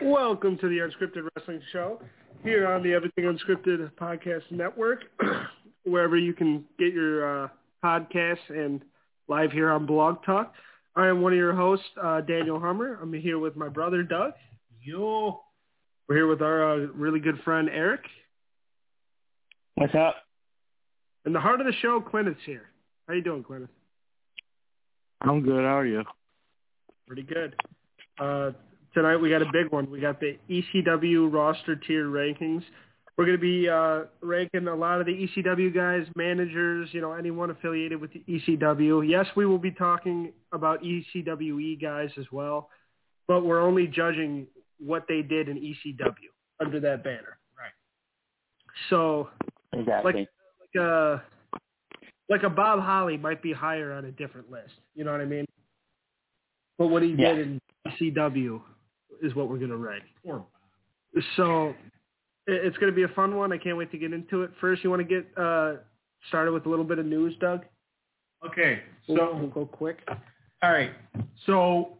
Welcome to the Unscripted Wrestling Show here on the Everything Unscripted Podcast Network, wherever you can get your podcasts and live here on Blog Talk. I am one of your hosts, Daniel Hummer. I'm here with my brother, Doug. Yo. We're here with our really good friend, Eric. What's up? And the heart of the show, Clinton's here. How you doing, Clinton? I'm good. How are you? Pretty good. Tonight we got a big one. We got the ECW roster tier rankings. We're going to be ranking a lot of the ECW guys, managers, anyone affiliated with the ECW. Yes, we will be talking about ECWE guys as well, but we're only judging what they did in ECW under that banner. Right. So, exactly. like a Bob Holly might be higher on a different list. You know what I mean? But what he did in ECW is what we're going to rank. So it's going to be a fun one. I can't wait to get into it. First, you want to get started with a little bit of news, Doug? Okay. We'll go quick. All right. So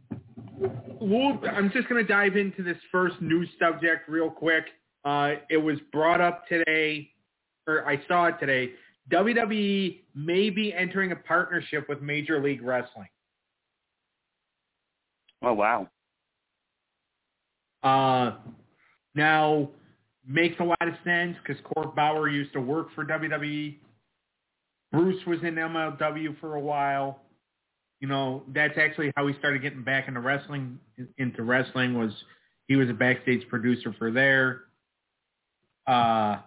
I'm just going to dive into this first news subject real quick. It was brought up today, or I saw it today. WWE may be entering a partnership with Major League Wrestling. Oh, wow. Now, makes a lot of sense because Court Bauer used to work for WWE. Bruce was in MLW for a while. That's actually how he started getting back into wrestling. Was he was a backstage producer for there. A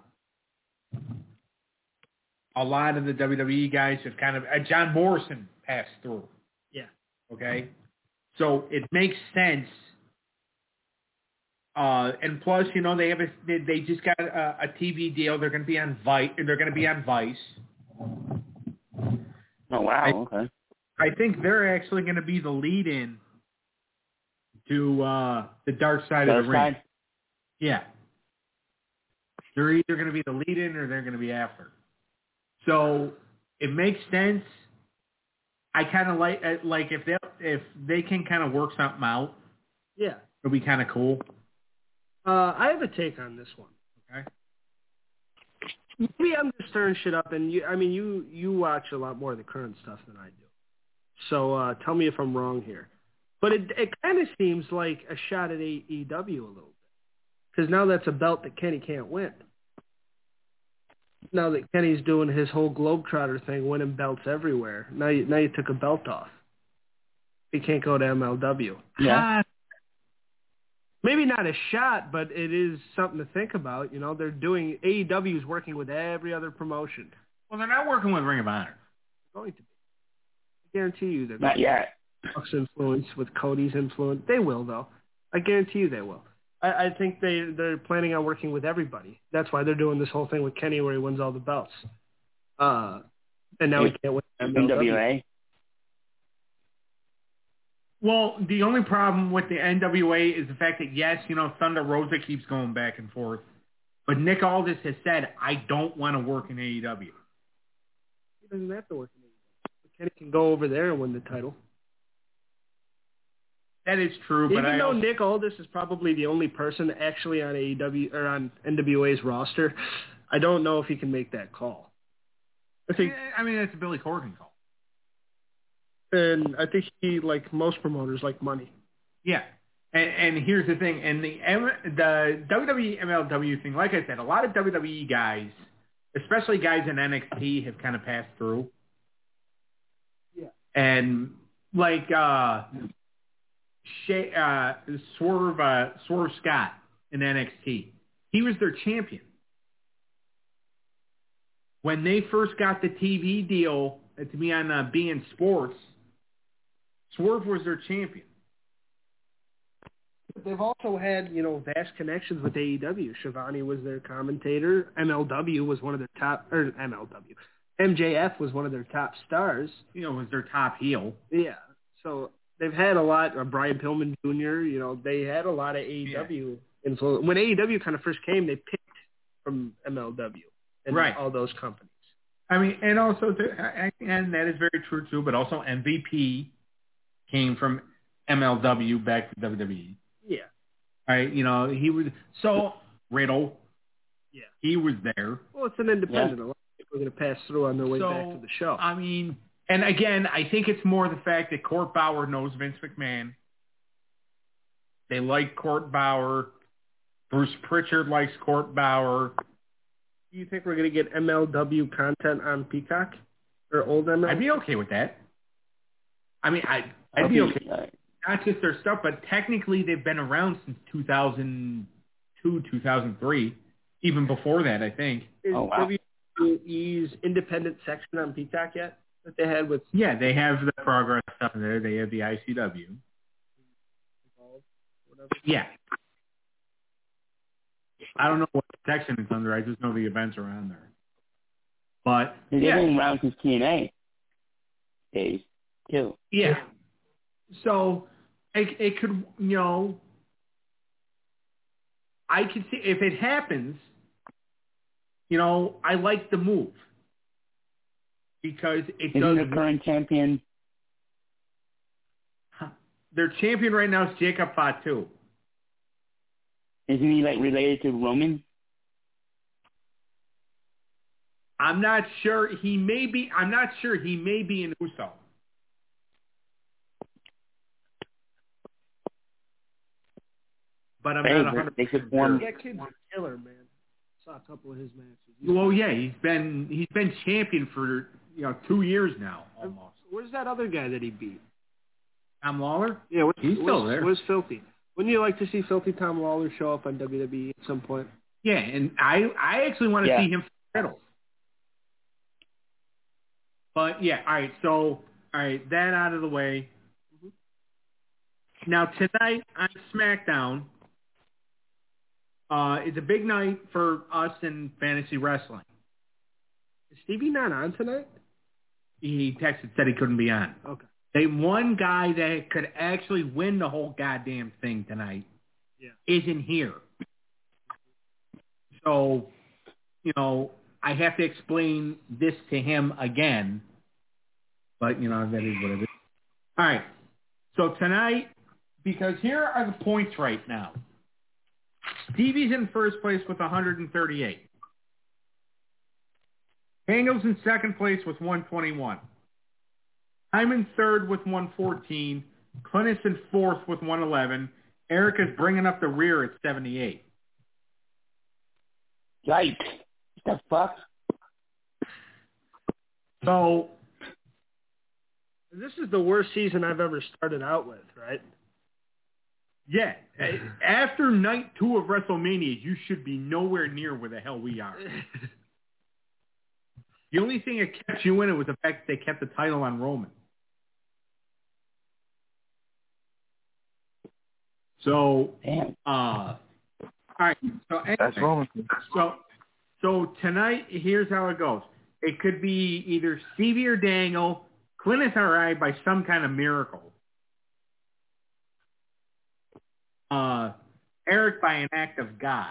lot of the WWE guys have kind of John Morrison passed through. Yeah. Okay. So it makes sense. And plus, they just got a TV deal. They're going to be on Vice. Oh, wow. Okay. I think they're actually going to be the lead-in to the Dark Side of the Ring. Yeah. They're either going to be the lead-in or they're going to be after. So it makes sense. I kind of like if they can kind of work something out. Yeah. It'll be kind of cool. I have a take on this one. Okay. Maybe I'm just stirring shit up, and you watch a lot more of the current stuff than I do. So tell me if I'm wrong here. But it kind of seems like a shot at AEW a little bit, because now that's a belt that Kenny can't win. Now that Kenny's doing his whole Globetrotter thing, winning belts everywhere, now you took a belt off. He can't go to MLW. Yeah. Maybe not a shot, but it is something to think about. They're doing AEW is working with every other promotion. Well, they're not working with Ring of Honor. They're going to be. I guarantee you they're not yet. Buck's influence with Cody's influence. They will, though. I guarantee you they will. I think they're planning on working with everybody. That's why they're doing this whole thing with Kenny where he wins all the belts. And now he can't win NWA. Well, the only problem with the NWA is the fact that, yes, Thunder Rosa keeps going back and forth. But Nick Aldis has said, I don't want to work in AEW. He doesn't have to work in AEW. Kenny can go over there and win the title. That is true. Even though Nick Aldis is probably the only person actually on AEW or on NWA's roster, I don't know if he can make that call. It's a Billy Corgan call. And I think he, like most promoters, like money. Yeah. And here's the thing. And the WWE MLW thing, like I said, a lot of WWE guys, especially guys in NXT, have kind of passed through. Yeah. And like Swerve Scott in NXT, he was their champion. When they first got the TV deal to be on beIN Sports, Swerve was their champion. They've also had, vast connections with AEW. Shivani was their commentator. MLW was one of their top, or MLW. MJF was one of their top stars. Was their top heel. Yeah. So they've had a lot. Brian Pillman Jr., they had a lot of AEW influence. When AEW kind of first came, they picked from MLW and all those companies. And also, and that is very true too, but also MVP came from MLW back to WWE. Yeah. Right? He was so Riddle. Yeah. He was there. Well, it's an independent. Yeah. A lot of people are going to pass through on their way back to the show. I mean, and again, I think it's more the fact that Court Bauer knows Vince McMahon. They like Court Bauer. Bruce Pritchard likes Court Bauer. Do you think we're going to get MLW content on Peacock or old MLW? I'd be okay with that. I mean, I'd be okay. Not just their stuff, but technically they've been around since 2002, 2003. Even before that, I think. Is WWE's independent section on Peacock yet that they had with? Yeah, they have the Progress stuff in there. They have the ICW. Yeah. I don't know what section it's under. I just know the events are on there. But they've been around since TNA days too. Yeah. So it could, I could see if it happens. I like the move because it Isn't does. the current champion? Their champion right now is Jacob Fatu. Isn't he related to Roman? I'm not sure. He may be. I'm not sure. He may be an Uso. But I'm not 100%. They could form. That kid's a killer, man. Saw a couple of his matches. Well, yeah, he's been champion for 2 years now almost. Where's that other guy that he beat? Tom Lawler? Yeah, he's still there. Where's Filthy? Wouldn't you like to see Filthy Tom Lawler show up on WWE at some point? Yeah, and I actually want to see him settle. But yeah, all right, that out of the way. Now tonight on SmackDown, it's a big night for us in fantasy wrestling. Is Stevie not on tonight? He texted, said he couldn't be on. Okay. They one guy that could actually win the whole goddamn thing tonight isn't here. So, I have to explain this to him again. But, that is what it is. All right. So tonight, because here are the points right now. Stevie's in first place with 138. Angle's in second place with 121. I'm in third with 114. Clint is in fourth with 111. Eric is bringing up the rear at 78. Yikes. What the fuck? So, this is the worst season I've ever started out with, right? Yeah. After night 2 of WrestleMania, you should be nowhere near where the hell we are. The only thing that kept you in it was the fact that they kept the title on Roman. So, all right. So, anyway, that's Roman. So tonight, here's how it goes. It could be either Stevie or Daniel. Clint is all right by some kind of miracle. Eric by an act of God.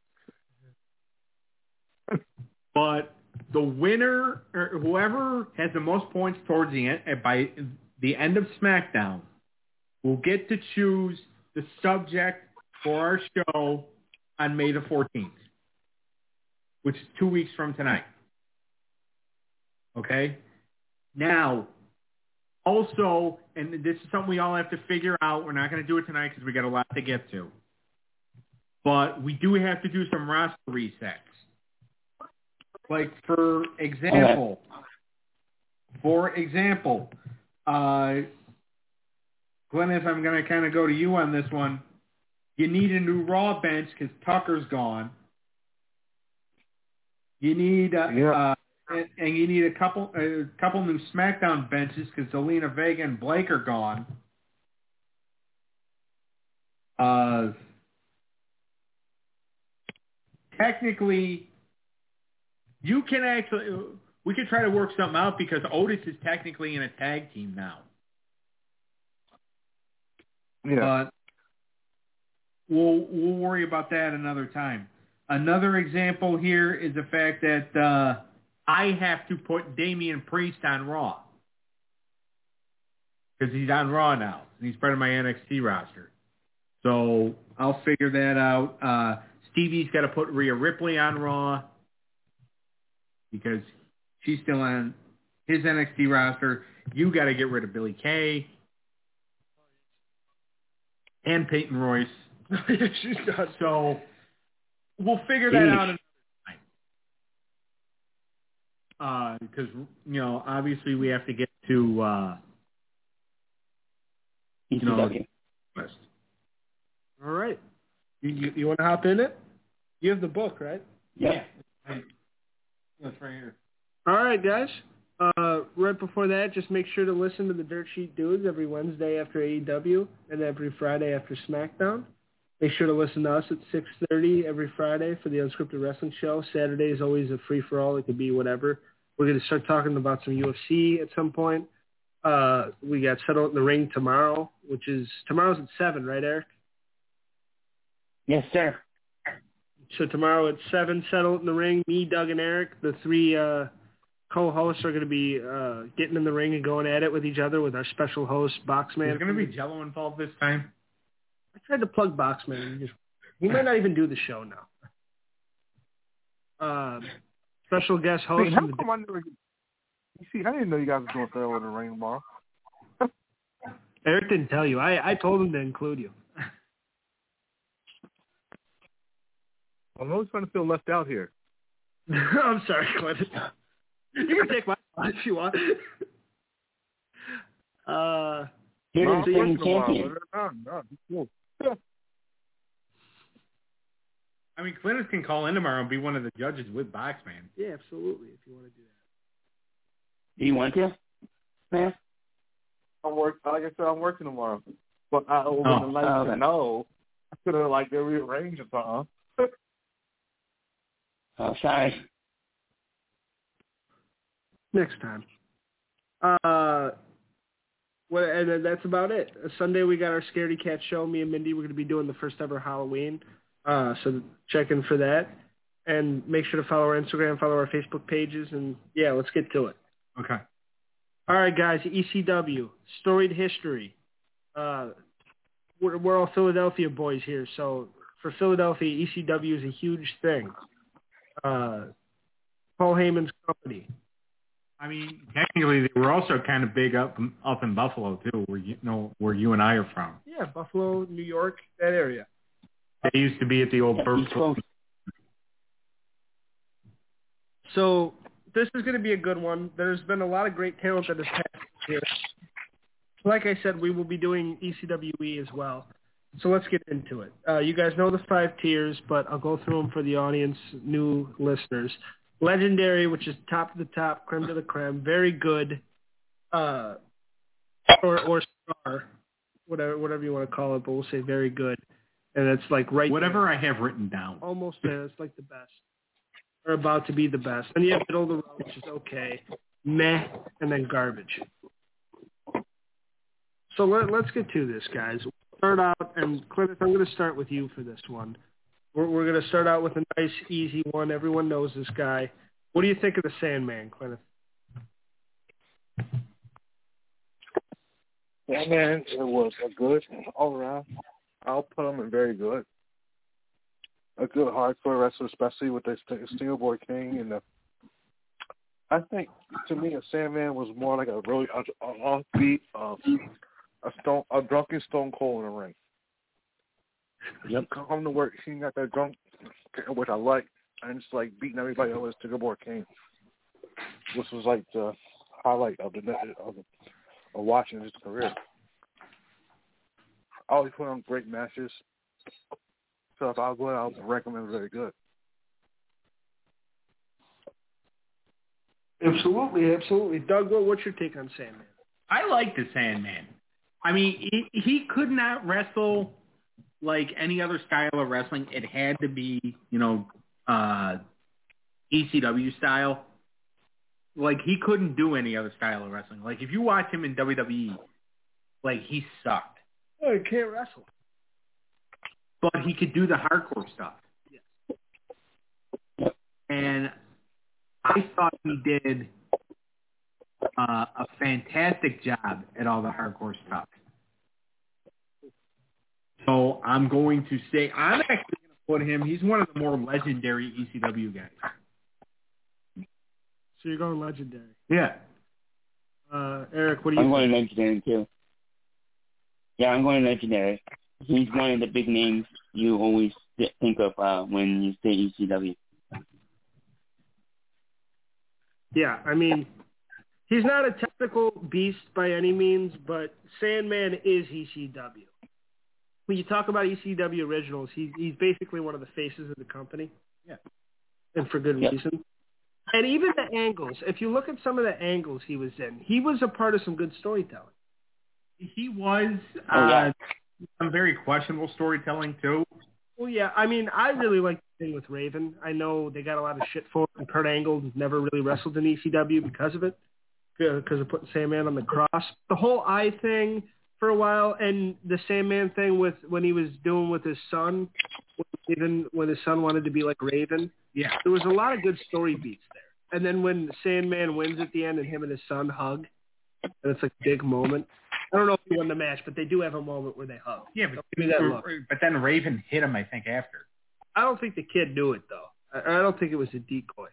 But the winner, or whoever has the most points towards the end, by the end of SmackDown, will get to choose the subject for our show on May the 14th, which is 2 weeks from tonight. Okay? Now, also, and this is something we all have to figure out. We're not going to do it tonight because we got a lot to get to. But we do have to do some roster resets. Like, for example, Glennis, I'm going to kind of go to you on this one. You need a new Raw bench because Tucker's gone. You need and you need a couple new SmackDown benches because Zelina Vega and Blake are gone. Technically, you can we could try to work something out because Otis is technically in a tag team now. Yeah. But we'll worry about that another time. Another example here is the fact that I have to put Damian Priest on Raw because he's on Raw now and he's part of my NXT roster. So I'll figure that out. Stevie's got to put Rhea Ripley on Raw because she's still on his NXT roster. You got to get rid of Billie Kay and Peyton Royce. She's done. So we'll figure that out another time. Because, obviously we have to get to, ECW. West. All right. You want to hop in it? You have the book, right? Yeah. That's right here. All right, guys. Right before that, just make sure to listen to the Dirt Sheet Dudes every Wednesday after AEW and every Friday after SmackDown. Make sure to listen to us at 6:30 every Friday for the Unscripted Wrestling Show. Saturday is always a free-for-all. It could be whatever. We're going to start talking about some UFC at some point. We got Settle It in the Ring tomorrow, tomorrow's at 7, right, Eric? Yes, sir. So tomorrow at 7, Settle It in the Ring. Me, Doug, and Eric, the three co-hosts, are going to be getting in the ring and going at it with each other with our special host, Boxman. Is there going to be Jello involved this time? I tried to plug Boxman. He might not even do the show now. Special guest host. I didn't know you guys were doing Settle in the Ring tomorrow. Eric didn't tell you. I told him to include you. I'm always trying to feel left out here. I'm sorry, Clinton. You can take my spot if you want. Hidden City Champion. I mean, Clintus can call in tomorrow and be one of the judges with Boxman. Yeah, absolutely, if you want to do that. Do you want to, man? Like I said, I'm working tomorrow. But I would like to know. I could have they rearranged or something. Oh, sorry. Next time. And then that's about it. Sunday we got our Scaredy Cat show. Me and Mindy, we're going to be doing the first ever Halloween. So check in for that. And make sure to follow our Instagram, follow our Facebook pages, and yeah, let's get to it. Okay. All right, guys, ECW, storied history. We're all Philadelphia boys here, so for Philadelphia, ECW is a huge thing. Paul Heyman's company. I mean, technically, they were also kind of big up in Buffalo too, where you and I are from. Yeah, Buffalo, New York, that area. They used to be at the old Purple. So this is going to be a good one. There's been a lot of great talent that has passed here. Like I said, we will be doing ECWE as well. So let's get into it. You guys know the 5 tiers, but I'll go through them for the audience, new listeners. Legendary, which is top of the top, creme de la creme, very good, or star, whatever you want to call it, but we'll say very good. And it's like whatever there. I have written down. Almost there. It's like the best. Or about to be the best. And you have middle of the road, which is okay. Meh, and then garbage. So let's get to this, guys. Start out, and Clinton, I'm going to start with you for this one. We're going to start out with a nice, easy one. Everyone knows this guy. What do you think of the Sandman, Clinton? Sandman, it was a good all around. I'll put him in very good. A good hardcore wrestler, especially with the Steelboard King and I think to me, a Sandman was more like a really offbeat, a drunken Stone Cold in the ring. Yep. Come to work, he got that drunk, which I like, and just like beating everybody else to the board King. This was like the highlight of watching his career. I always put on great matches, so if I'll go, I'll recommend very good. Absolutely, absolutely. Doug, what's your take on Sandman? I like the Sandman. I mean, he could not wrestle like any other style of wrestling. It had to be, ECW style. Like, he couldn't do any other style of wrestling. Like, if you watch him in WWE, like, he sucked. Oh, he can't wrestle. But he could do the hardcore stuff. Yes. And I thought he did a fantastic job at all the hardcore stuff. So I'm going to say I'm actually going to put him. He's one of the more legendary ECW guys. So you're going legendary. Yeah. Eric, what do you think? I'm going legendary too. Yeah, I'm going legendary. He's one of the big names you always think of when you say ECW. Yeah, I mean, he's not a technical beast by any means, but Sandman is ECW. When you talk about ECW originals, he's basically one of the faces of the company. Yeah. And for good reason. And even the angles, if you look at some of the angles he was in, he was a part of some good storytelling. He was some very questionable storytelling, too. Well, yeah, I mean, I really like the thing with Raven. I know they got a lot of shit for it, and Kurt Angle never really wrestled in ECW because of it, because of putting Sandman on the cross. The whole eye thing for a while, and the Sandman thing with when he was doing with his son, even when his son wanted to be like Raven. Yeah. There was a lot of good story beats there. And then when Sandman wins at the end and him and his son hug, and it's like a big moment. I don't know if he won the match, but they do have a moment where they hug. Yeah, but, give me that look. But then Raven hit him, I think, after. I don't think the kid knew it, though. I don't think it was a decoy.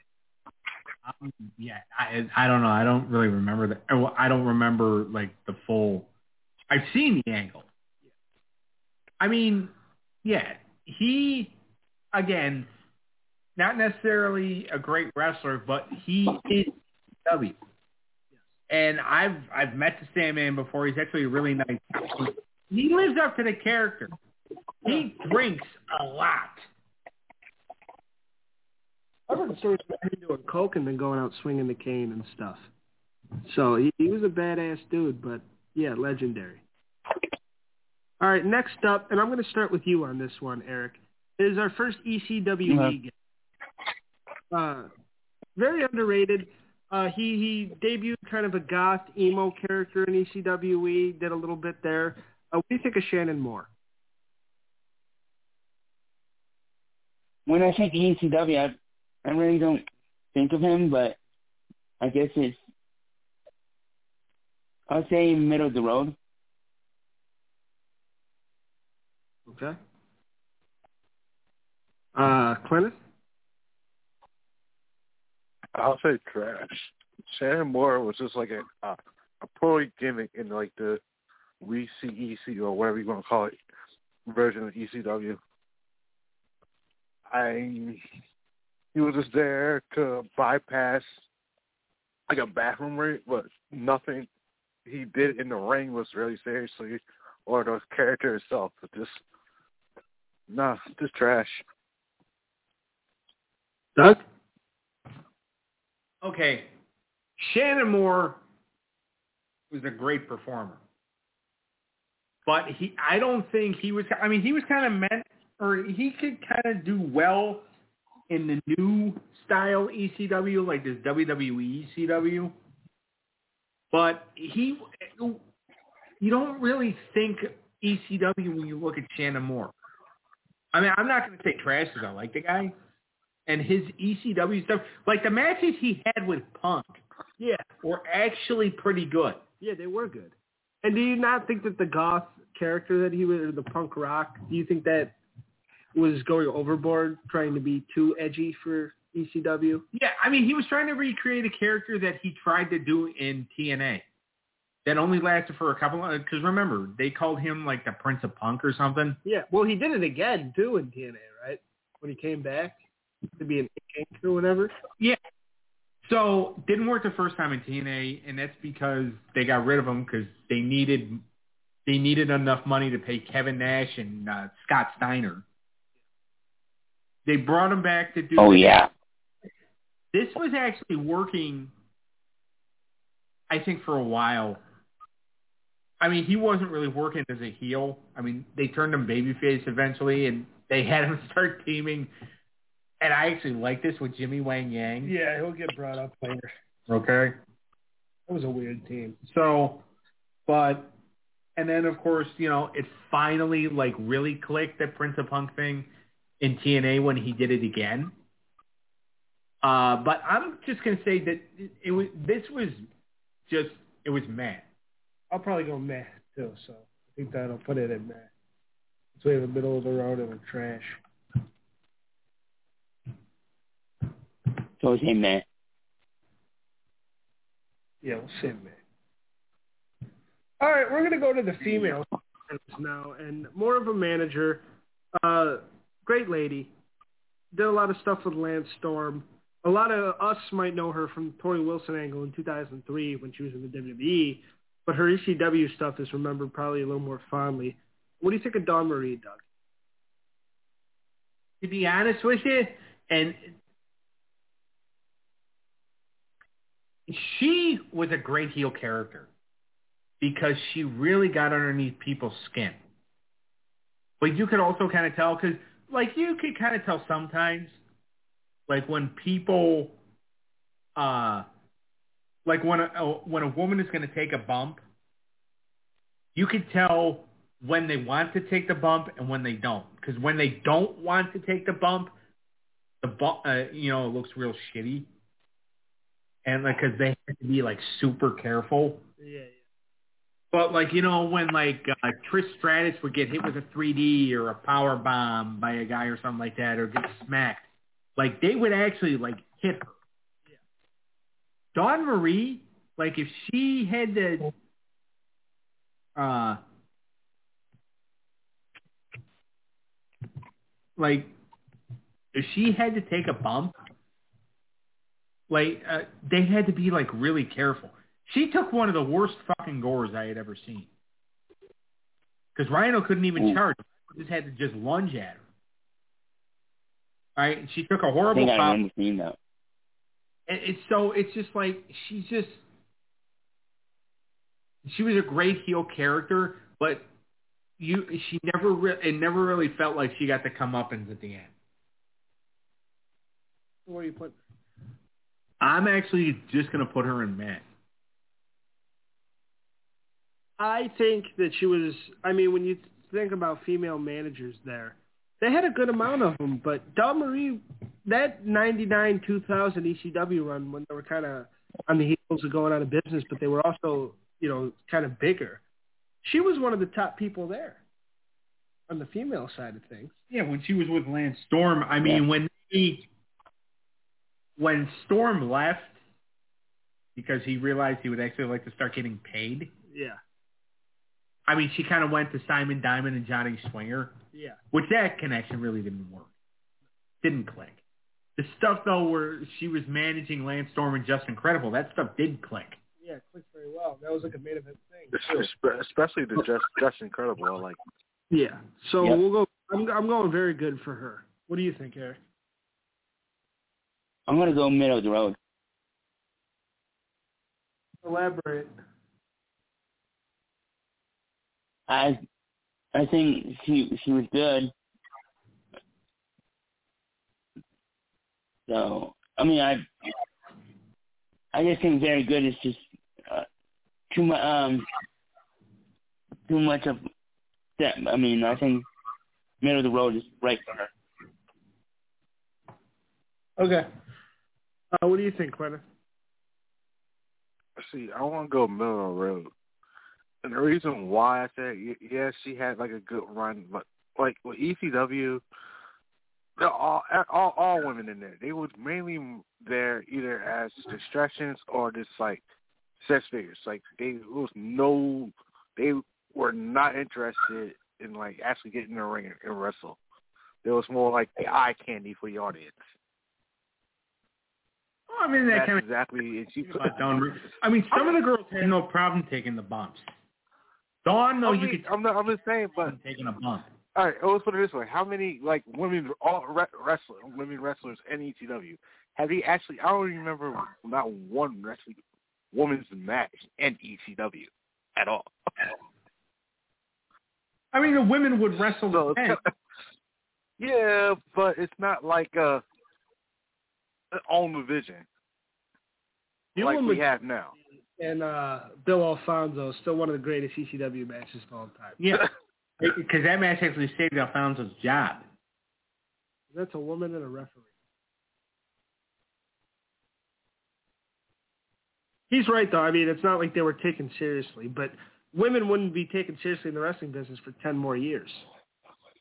I don't know. I don't really remember that. I don't remember, like, the full... I've seen the angle. I mean, yeah, he, again, not necessarily a great wrestler, but he is W. And I've met the Sandman before. He's actually a really nice guy. He lives up to the character. He drinks a lot. I've heard stories about him doing coke and then going out swinging the cane and stuff. So he was a badass dude, but, yeah, legendary. All right, next up, and I'm going to start with you on this one, Eric, is our first ECWE guy. Very underrated. He debuted kind of a goth emo character in ECWE, did a little bit there. What do you think of Shannon Moore? When I think ECW, I really don't think of him, but I guess I'll say middle of the road. Okay. Clinton? I'll say trash. Shannon Moore was just like a poorly gimmick in like the WCEC or whatever you want to call it version of ECW. He was just there to bypass like a bathroom break, but nothing he did in the ring was really seriously, or the character itself. But just trash. Doug? Okay. Shannon Moore was a great performer. But I don't think he was, I mean, he was kind of meant, or he could kind of do well in the new style ECW, like this WWE ECW. But you don't really think ECW when you look at Shannon Moore. I mean, I'm not going to say trash because I like the guy. And his ECW stuff, like the matches he had with Punk, were actually pretty good. Yeah, they were good. And do you not think that the goth character that he was, or the punk rock, do you think that was going overboard, trying to be too edgy for ECW? Yeah, I mean, he was trying to recreate a character that he tried to do in TNA. That only lasted for a couple of, because remember, they called him like the Prince of Punk or something. Yeah, well, he did it again, too, in TNA, right? When he came back to be an ink or whatever. Yeah. So, didn't work the first time in TNA, and that's because they got rid of him because they needed enough money to pay Kevin Nash and Scott Steiner. They brought him back to do This was actually working, I think, for a while. I mean, he wasn't really working as a heel. I mean, they turned him babyface eventually, and they had him start teaming. And I actually like this with Jimmy Wang Yang. Yeah, he'll get brought up later. Okay. That was a weird team. So, and then, of course, it finally, like, really clicked, that Prince of Punk thing in TNA when he did it again. But I'm just going to say that it was meh. I'll probably go meh, too, so I think that'll put it in meh. It's way in the middle of the road in the trash. So it's him, man. Yeah, we'll see, man. All right, we're gonna go to the female now, and more of a manager. Great lady. Did a lot of stuff with Lance Storm. A lot of us might know her from Tori Wilson angle in 2003 when she was in the WWE, but her ECW stuff is remembered probably a little more fondly. What do you think of Dawn Marie, Doug? To be honest with you, and she was a great heel character because she really got underneath people's skin. But you could also kind of tell, because, like, you could kind of tell sometimes, like, when people, like, when a woman is going to take a bump, you could tell when they want to take the bump and when they don't. Because when they don't want to take the bump, it looks real shitty. And, like, because they have to be, like, super careful. Yeah. But, like, when, like, Trish Stratus would get hit with a 3D or a power bomb by a guy or something like that, or get smacked, like, they would actually, like, hit her. Yeah. Dawn Marie, like, if she had to, like, if she had to take a bump, like, they had to be, like, really careful. She took one of the worst fucking gores I had ever seen. Because Rhino couldn't even charge. He just had to just lunge at her. All right? And she took a horrible I foul. remember seeing that. And it's just like, she was a great heel character, but it never really felt like she got the comeuppance at the end. Where do you put? I'm actually just going to put her in Matt. I think that she was, when you think about female managers there, they had a good amount of them, but Dawn Marie, that 99-2000 ECW run when they were kind of on the heels of going out of business, but they were also, kind of bigger, she was one of the top people there on the female side of things. Yeah, when she was with Lance Storm, when Storm left, because he realized he would actually like to start getting paid. Yeah. She kind of went to Simon Diamond and Johnny Swinger. Yeah. Which that connection really didn't work. Didn't click. The stuff, though, where she was managing Lance Storm and Just Incredible, that stuff did click. Yeah, it clicked very well. That was like a main event thing. Especially the Just Incredible. I like. Yeah. So we'll go. I'm going very good for her. What do you think, Eric? I'm going to go middle of the road. Elaborate. I think she was good. So I just think very good is just too much of that. I think middle of the road is right for her. Okay. What do you think, Quentin? See, I want to go middle of the road. And the reason why I said, she had like a good run, but like with ECW, they're all women in there. They was mainly there either as distractions or just like sex figures. Like they were not interested in like actually getting in the ring and wrestle. It was more like the eye candy for the audience. Well, that kind of exactly. Some of the girls had no problem taking the bumps. Dawn, though, you could. I'm just saying, but taking a bump. All right, let's put it this way: how many like women wrestlers in ECW have he actually? I don't remember not one women's match in ECW at all. The women would wrestle the men. Yeah, but it's not like on division like we have now. And Bill Alfonso is still one of the greatest ECW matches of all time. Yeah, because that match actually saved Alfonso's job. That's a woman and a referee. He's right, though. It's not like they were taken seriously, but women wouldn't be taken seriously in the wrestling business for 10 more years.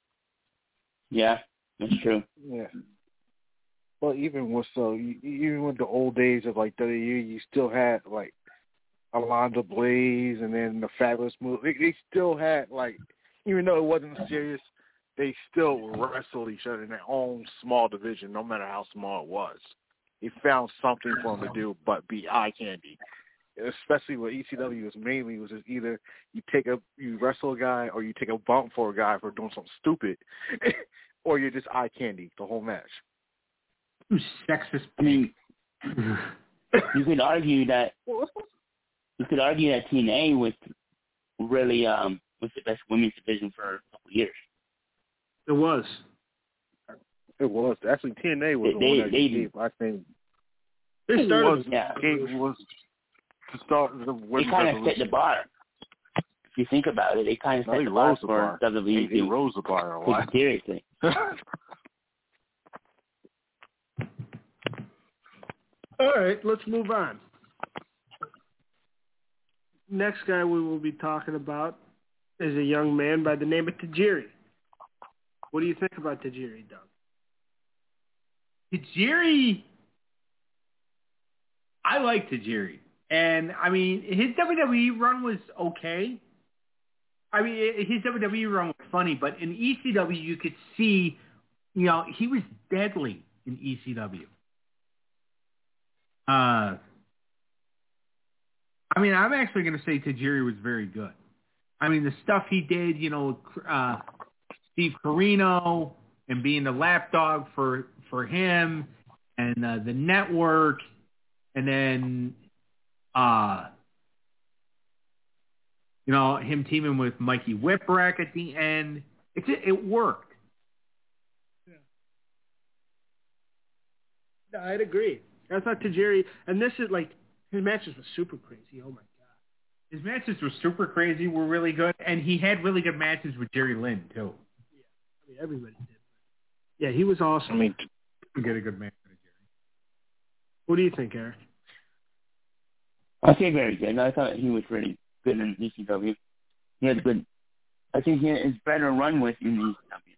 Yeah, that's true. Yeah. Well, even with the old days of like WWE, you still had like Alonzo Blaze and then the Fabulous Move. They still had like, even though it wasn't serious, they still wrestled each other in their own small division, no matter how small it was. They found something for them to do, but be eye candy. Especially what ECW was mainly was just either you wrestle a guy or you take a bump for a guy for doing something stupid, or you're just eye candy the whole match. Sexist. I mean, you could argue that TNA was really was the best women's division for a couple of years. It was. It was. Actually, TNA was the one that gave, I think. They started. Was to start the women's. They kind of set the bar. If you think about it, they kind of set the bar for WWE. They rose the bar a lot. Seriously. All right, let's move on. Next guy we will be talking about is a young man by the name of Tajiri. What do you think about Tajiri, Doug? Tajiri, I like Tajiri. And, I mean, his WWE run was okay. I mean, his WWE run was funny, but in ECW you could see, you know, he was deadly in ECW. I mean, I'm actually going to say Tajiri was very good. I mean, the stuff he did, you know, Steve Corino and being the lapdog for him and the network, and then, you know, him teaming with Mikey Whipwreck at the end. It worked. Yeah, I'd agree. I thought Tajiri, and this is like, his matches were super crazy. Oh, my God. His matches were super crazy, were really good, and he had really good matches with Jerry Lynn, too. Yeah, I mean, everybody did. Yeah, he was awesome. I mean, you get a good match with Jerry. What do you think, Eric? I say very good. I thought he was really good in ECW. He had good. I think he has better run with in ECW.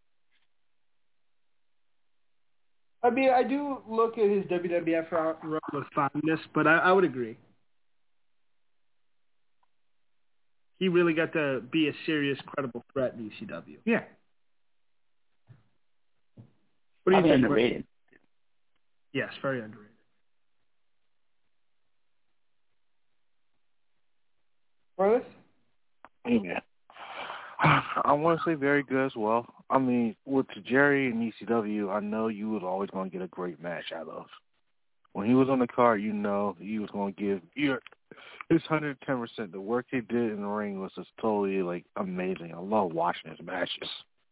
I mean, I do look at his WWF run with fondness, but I would agree. He really got to be a serious, credible threat in ECW. Yeah. What do you think? Underrated. Yes, very underrated. Carlos? Yeah. I want to say very good as well. I mean, with Jerry and ECW, I know you was always going to get a great match out of. When he was on the card, you know he was going to give his 110%. The work he did in the ring was just totally, like, amazing. I love watching his matches.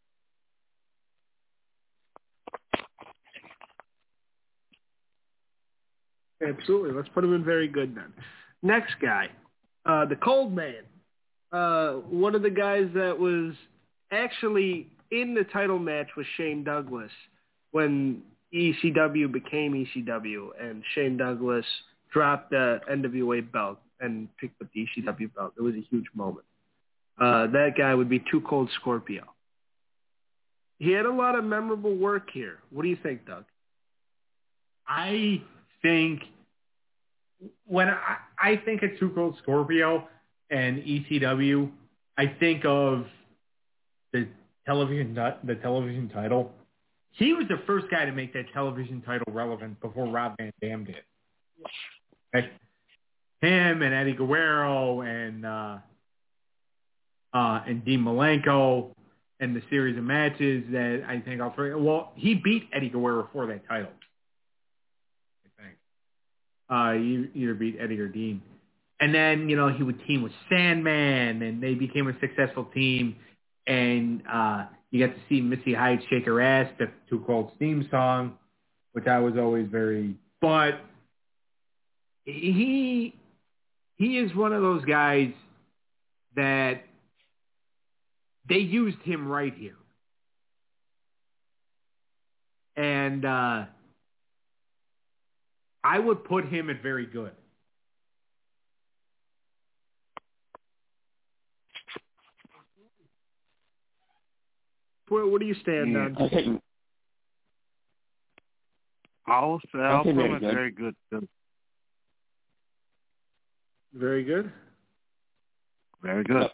Absolutely. Let's put him in very good then. Next guy, the Cold Man. One of the guys that was actually in the title match with Shane Douglas when ECW became ECW, and Shane Douglas dropped the NWA belt and picked up the ECW belt. It was a huge moment. That guy would be Too Cold Scorpio. He had a lot of memorable work here. What do you think, Doug? I think when I think of Too Cold Scorpio and ECW, I think of the television title. He was the first guy to make that television title relevant before Rob Van Dam did. Okay? Him and Eddie Guerrero and Dean Malenko and the series of matches that I think all three. Well, he beat Eddie Guerrero for that title. I think he either beat Eddie or Dean. And then, you know, he would team with Sandman, and they became a successful team. And you got to see Missy Hyatt shake her ass to Too Cold's theme song, which I was always very. But he is one of those guys that they used him right here. And I would put him at very good. What do you stand on? I'll put him at very good. Very good? Very good.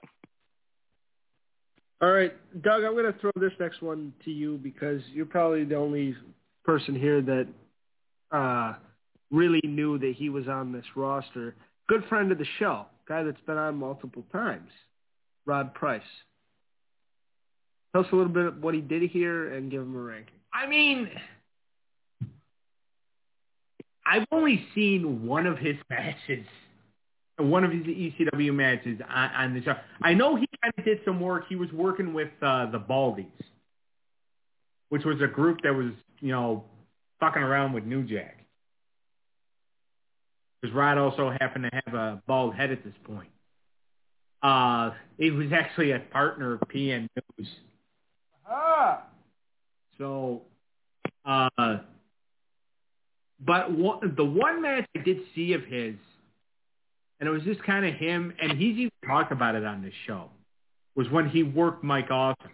All right, Doug, I'm going to throw this next one to you because you're probably the only person here that really knew that he was on this roster. Good friend of the show, guy that's been on multiple times, Rod Price. Tell us a little bit of what he did here and give him a ranking. I mean, I've only seen one of his matches, one of his ECW matches on the show. I know he kind of did some work. He was working with the Baldies, which was a group that was, fucking around with New Jack. Because Rod also happened to have a bald head at this point. He was actually a partner of PN News. So, but the one match I did see of his, and it was just kind of him, and he's even talked about it on this show, was when he worked Mike Awesome.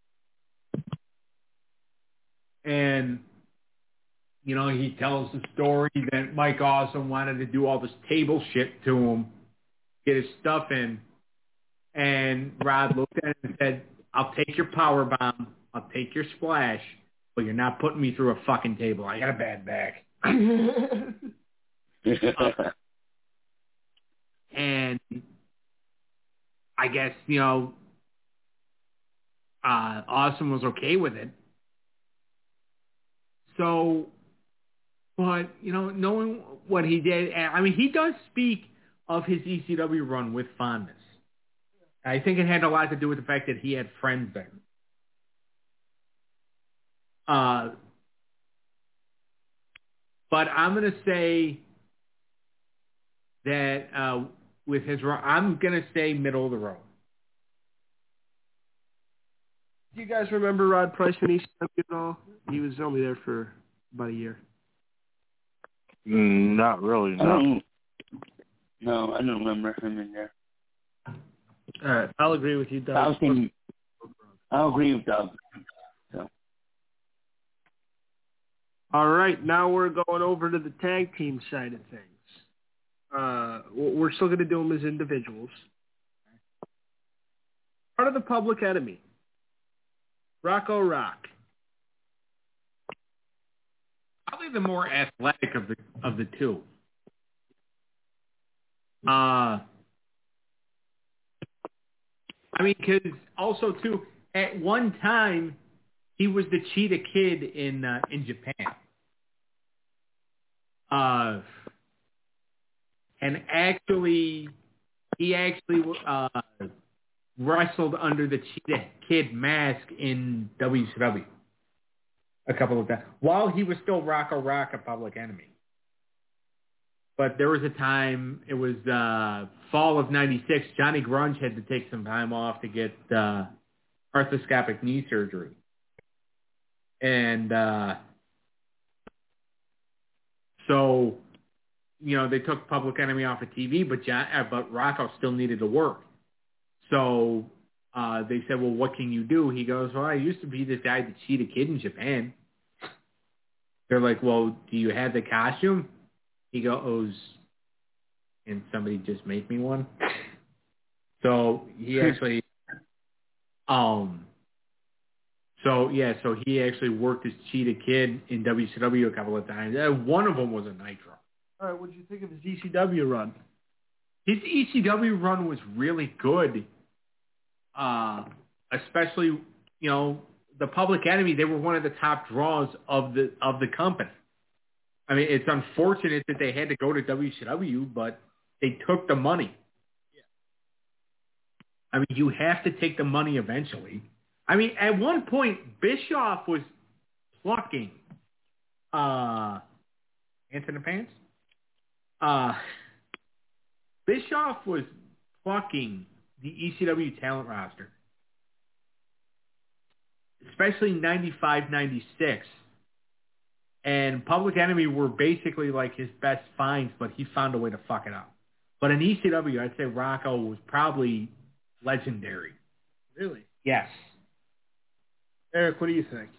And, he tells the story that Mike Awesome wanted to do all this table shit to him, get his stuff in, and Rod looked at him and said, I'll take your power bomb, I'll take your splash, but you're not putting me through a fucking table. I got a bad back. And I guess, Awesome was okay with it. So, but, knowing what he did, I mean, he does speak of his ECW run with fondness. I think it had a lot to do with the fact that he had friends there. But I'm going to say that with his run, I'm going to say middle of the road. Do you guys remember Rod Price in ECW at all? He was only there for about a year. Not really, no. No, I don't remember him in there. All right, I'll agree with you, Doug. I'll agree with Doug. So. All right, now we're going over to the tag team side of things. We're still going to do them as individuals. Part of the Public Enemy, Rocco Rock. Probably the more athletic of the two. I mean, because also too, at one time, he was the Cheetah Kid in Japan. And actually, he wrestled under the Cheetah Kid mask in WCW a couple of times while he was still Rocco Rock, a Public Enemy. But there was a time, it was fall of '96, Johnny Grunge had to take some time off to get arthroscopic knee surgery. And so, they took Public Enemy off of TV, but Rocco still needed to work. So they said, well, what can you do? He goes, well, I used to be this guy, the Cheetah Kid in Japan. They're like, well, do you have the costume? He goes, and somebody just made me one. So he actually, so he actually worked as Cheetah Kid in WCW a couple of times. One of them was a Nitro. All right, what did you think of his ECW run? His ECW run was really good. Especially, the Public Enemy, they were one of the top draws of the company. I mean, it's unfortunate that they had to go to WCW, but they took the money. Yeah. I mean, you have to take the money eventually. I mean, at one point, Bischoff was plucking Anthony Pants? Bischoff was plucking the ECW talent roster, especially 95, 96. And Public Enemy were basically like his best finds, but he found a way to fuck it up. But in ECW, I'd say Rocco was probably legendary. Really? Yes. Eric, what do you think?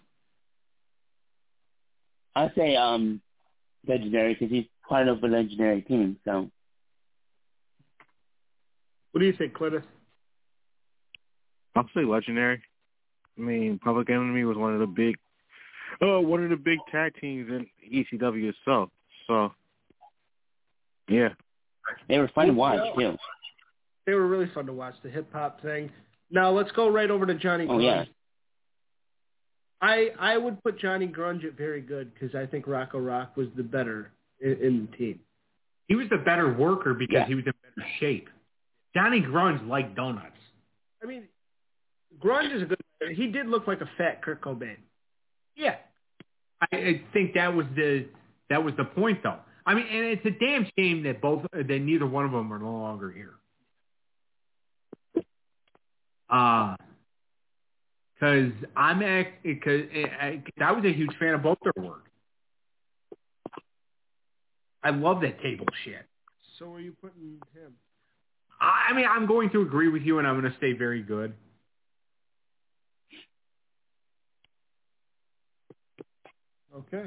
I say legendary because he's part of a legendary team. So What do you think, Clinton? I'll say legendary. I mean, Public Enemy was one of the big tag teams in ECW itself. So, yeah. they were fun to watch too. They were really fun to watch, the hip-hop thing. Now, let's go right over to Johnny Grunge. Oh yeah. I would put Johnny Grunge at very good because I think Rocco Rock was the better in the team. He was the better worker because Yeah. he was in better shape. Johnny Grunge liked donuts. I mean, Grunge is a good player. He did look like a fat Kurt Cobain. Yeah, I think that was the point though. I mean, and it's a damn shame that neither one of them are no longer here. Because I was a huge fan of both their work. I love that table shit. So are you putting him? I mean, I'm going to agree with you, and I'm going to stay very good. Okay.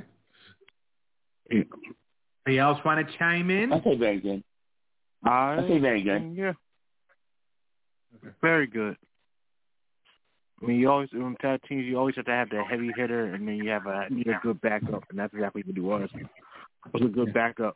Anybody else want to chime in? I say very good. I say very good. Yeah. Okay. Very good. I mean, you always in tag teams, you always have to have the heavy hitter, and then you need a good backup, and that's exactly what he was. It was a good backup.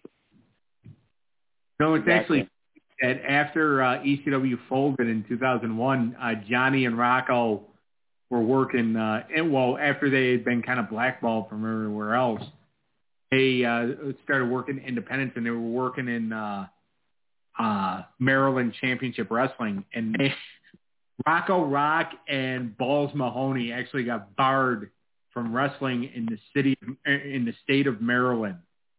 No, it's actually that after ECW folded in 2001, Johnny and Rocco were working, after they had been kind of blackballed from everywhere else, they started working independent, and they were working in Maryland Championship Wrestling, and Rocco Rock and Balls Mahoney actually got barred from wrestling in the state of Maryland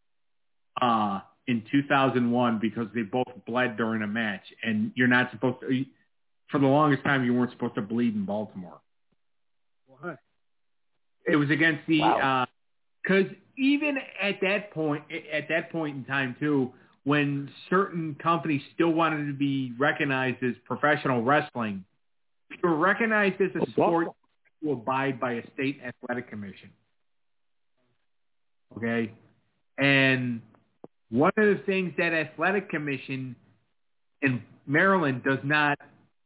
in 2001 because they both bled during a match, and you're not supposed to. For the longest time, you weren't supposed to bleed in Baltimore. What? It was against the because even at that point in time too, when certain companies still wanted to be recognized as professional wrestling, if you were recognized as a sport, you abide by a state athletic commission. Okay, and one of the things that athletic commission in Maryland does not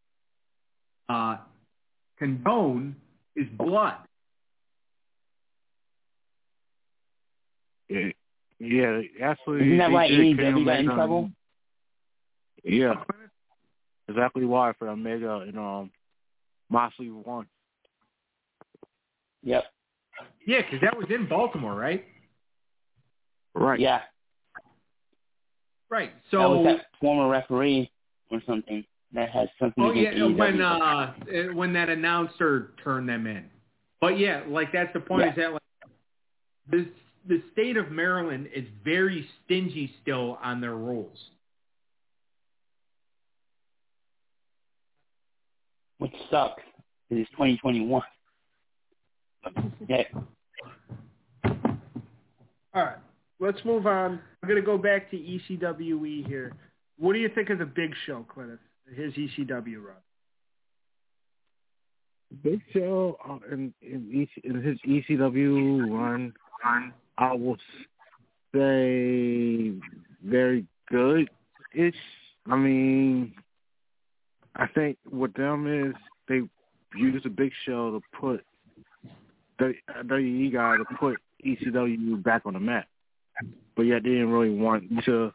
condone is blood. Yeah, absolutely. Isn't that why AEW got in trouble? Yeah, exactly why for Omega and Moxley won. Yep. Yeah, because that was in Baltimore, right? Right. Yeah. Right. So that was that former referee or something that has something to do with AEW. When that announcer turned them in. But yeah, like that's the point is that like the state of Maryland is very stingy still on their rules. Which sucks because it's 2021. Yeah. All right. Let's move on. I'm going to go back to ECWE here. What do you think of the Big Show, Clinton? His ECW run. Big Show in his ECW run, I will say very good-ish. I mean, I think with them is they used the Big Show to put the WWE guy to put ECW back on the map. But yet they didn't really want to.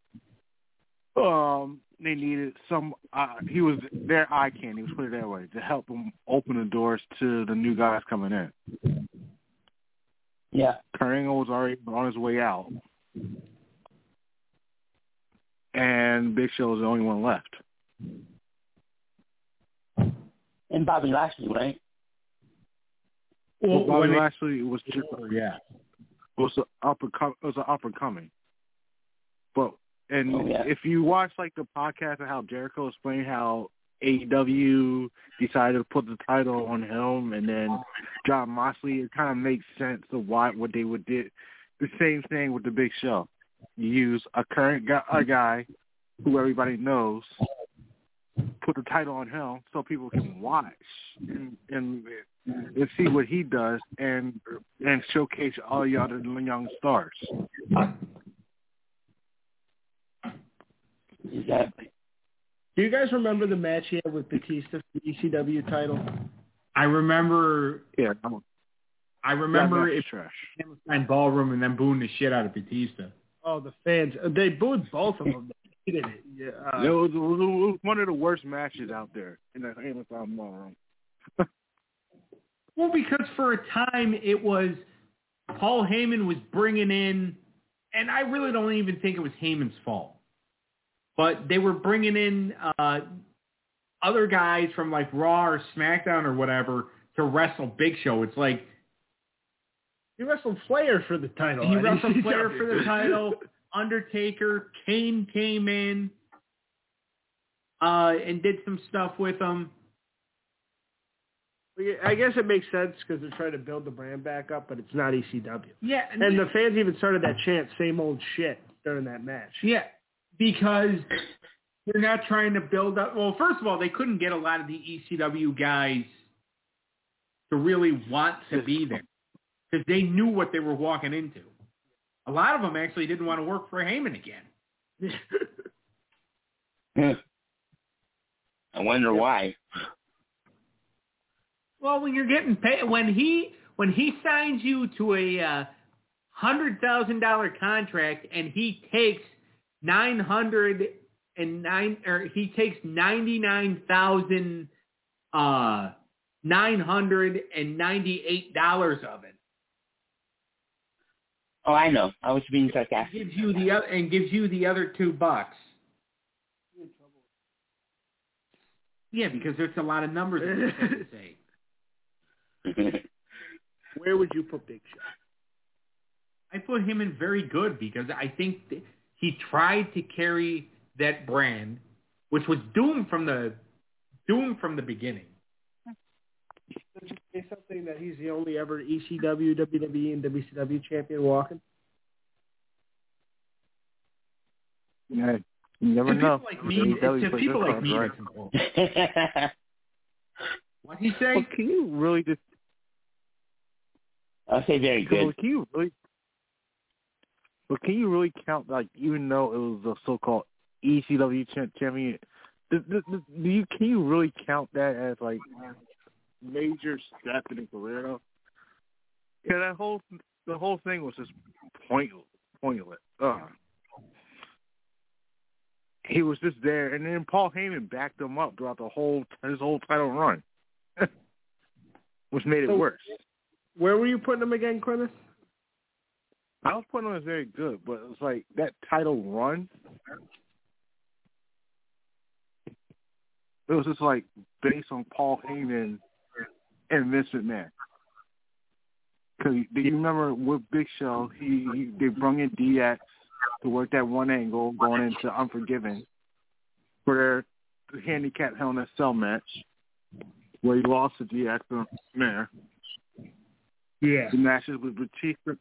They needed some. He was their eye candy. Let's put it that way to help them open the doors to the new guys coming in. Yeah, Kurt Angle was already on his way out, and Big Show was the only one left. And Bobby Lashley, right? Well, Bobby Lashley was just was an up and coming. But if you watch like the podcast and how Jericho explained how AEW decided to put the title on him and then Jon Moxley, it kind of makes sense of what they would do. The same thing with the Big Show. You use a current guy who everybody knows, put the title on him so people can watch, and and see what he does and showcase all the other young stars. Exactly. Do you guys remember the match he had with Batista for the ECW title? I remember. Yeah. I remember That match it is trash. Hammerstein Ballroom and then booing the shit out of Batista. Oh, the fans. They booed both of them. They hated it. Yeah, It was one of the worst matches out there in that Hammerstein Ballroom. Well, because for a time it was Paul Heyman was bringing in, and I really don't even think it was Heyman's fault, but they were bringing in other guys from like Raw or SmackDown or whatever to wrestle Big Show. It's like he wrestled Flair for the title. he wrestled Flair for the title. Undertaker, Kane came in and did some stuff with him. I guess it makes sense because they're trying to build the brand back up, but it's not ECW. Yeah, and the fans even started that chant, "Same old shit," during that match. Yeah, because they're not trying to build up. Well, first of all, they couldn't get a lot of the ECW guys to really want to be there because they knew what they were walking into. A lot of them actually didn't want to work for Heyman again. I wonder why. Well, when you're getting paid, when he signs you to a $100,000 contract and he takes $998 of it. Oh, I know. I was being sarcastic. Gives you the other $2. Yeah, because there's a lot of numbers that you have to say. Where would you put Big Show? I put him in very good because I think he tried to carry that brand, which was doomed from the beginning. Did you say something that he's the only ever ECW, WWE, and WCW champion walking? Yeah, you never know. To people like me, right? it's important. What'd he say? Well, can you really just? I'll say very good. Can you really count, like, even though it was a so-called ECW champion, can you really count that as like major step in his career though? Yeah, the whole thing was just pointless. He was just there, and then Paul Heyman backed him up throughout his whole title run, which made it worse. Where were you putting him again, Quentin? I was putting him as very good, but it was like that title run. It was just like based on Paul Heyman and Vince McMahon. Because do you remember with Big Show, they brought in DX to work that one angle going into Unforgiven for their handicap Hell in a Cell match where he lost to DX and McMahon. Yeah. The matches with Batista.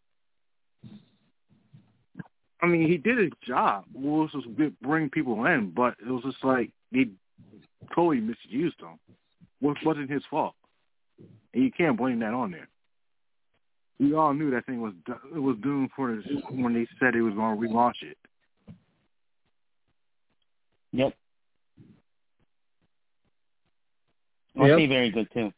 I mean, he did his job. It was just bring people in, but it was just like he totally misused them. It wasn't his fault. And you can't blame that on there. We all knew that thing was doomed when they said it was going to relaunch it. Yep. I'll say very good too.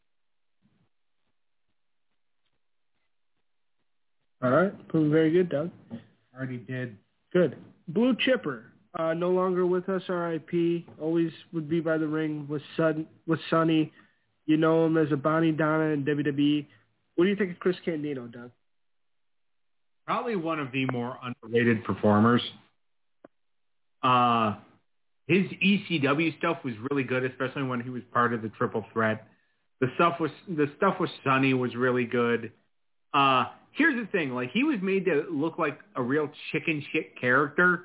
All right, proving very good, Doug. Already did. Good. Blue Chipper, no longer with us, R.I.P. Always would be by the ring with Sonny. You know him as a Bonnie Donna in WWE. What do you think of Chris Candido, Doug? Probably one of the more underrated performers. His ECW stuff was really good, especially when he was part of the Triple Threat. The stuff with Sonny was really good. Here's the thing, like he was made to look like a real chicken shit character,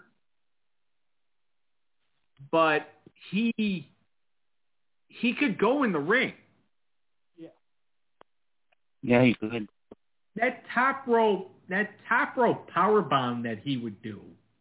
but he could go in the ring. Yeah, he could. That top rope power bomb that he would do,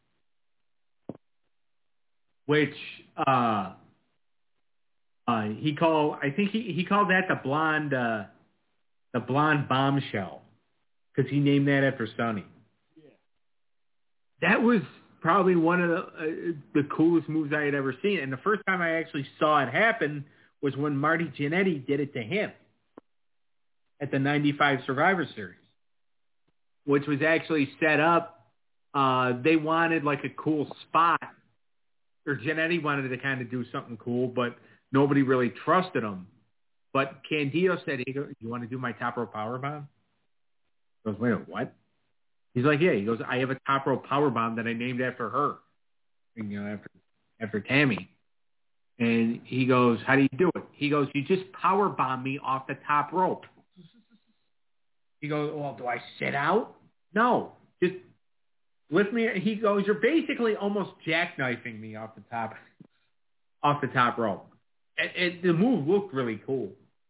which he called that the blonde the blonde bombshell, because he named that after Sonny. Yeah. That was probably one of the coolest moves I had ever seen. And the first time I actually saw it happen was when Marty Jannetty did it to him at the 95 Survivor Series, which was actually set up. They wanted like a cool spot, or Jannetty wanted to kind of do something cool, but nobody really trusted him. But Candido said, he goes, "You want to do my top rope powerbomb?" He goes, "Wait a minute, what?" He's like, "Yeah." He goes, "I have a top rope powerbomb that I named after her, and, after Tammy." And he goes, "How do you do it?" He goes, "You just powerbomb me off the top rope." He goes, "Well, do I sit out?" "No, just lift me." He goes, "You're basically almost jackknifing me off the top rope." And the move looked really cool.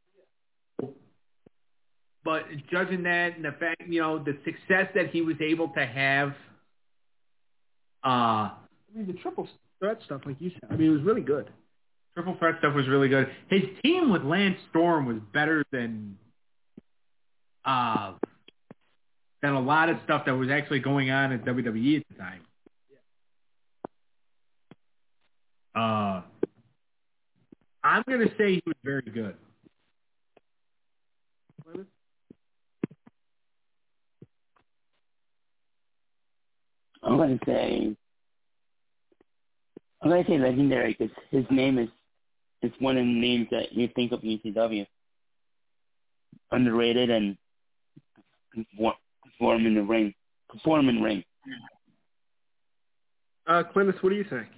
But judging that and the fact, the success that he was able to have, I mean, the triple threat stuff, like you said, I mean, it was really good. triple threat stuff was really good. His team with Lance Storm was better than a lot of stuff that was actually going on at WWE at the time. I'm going to say he was very good. I'm going to say legendary because his name is one of the names that you think of ECW. Underrated and perform in ring. Clemens, what do you think?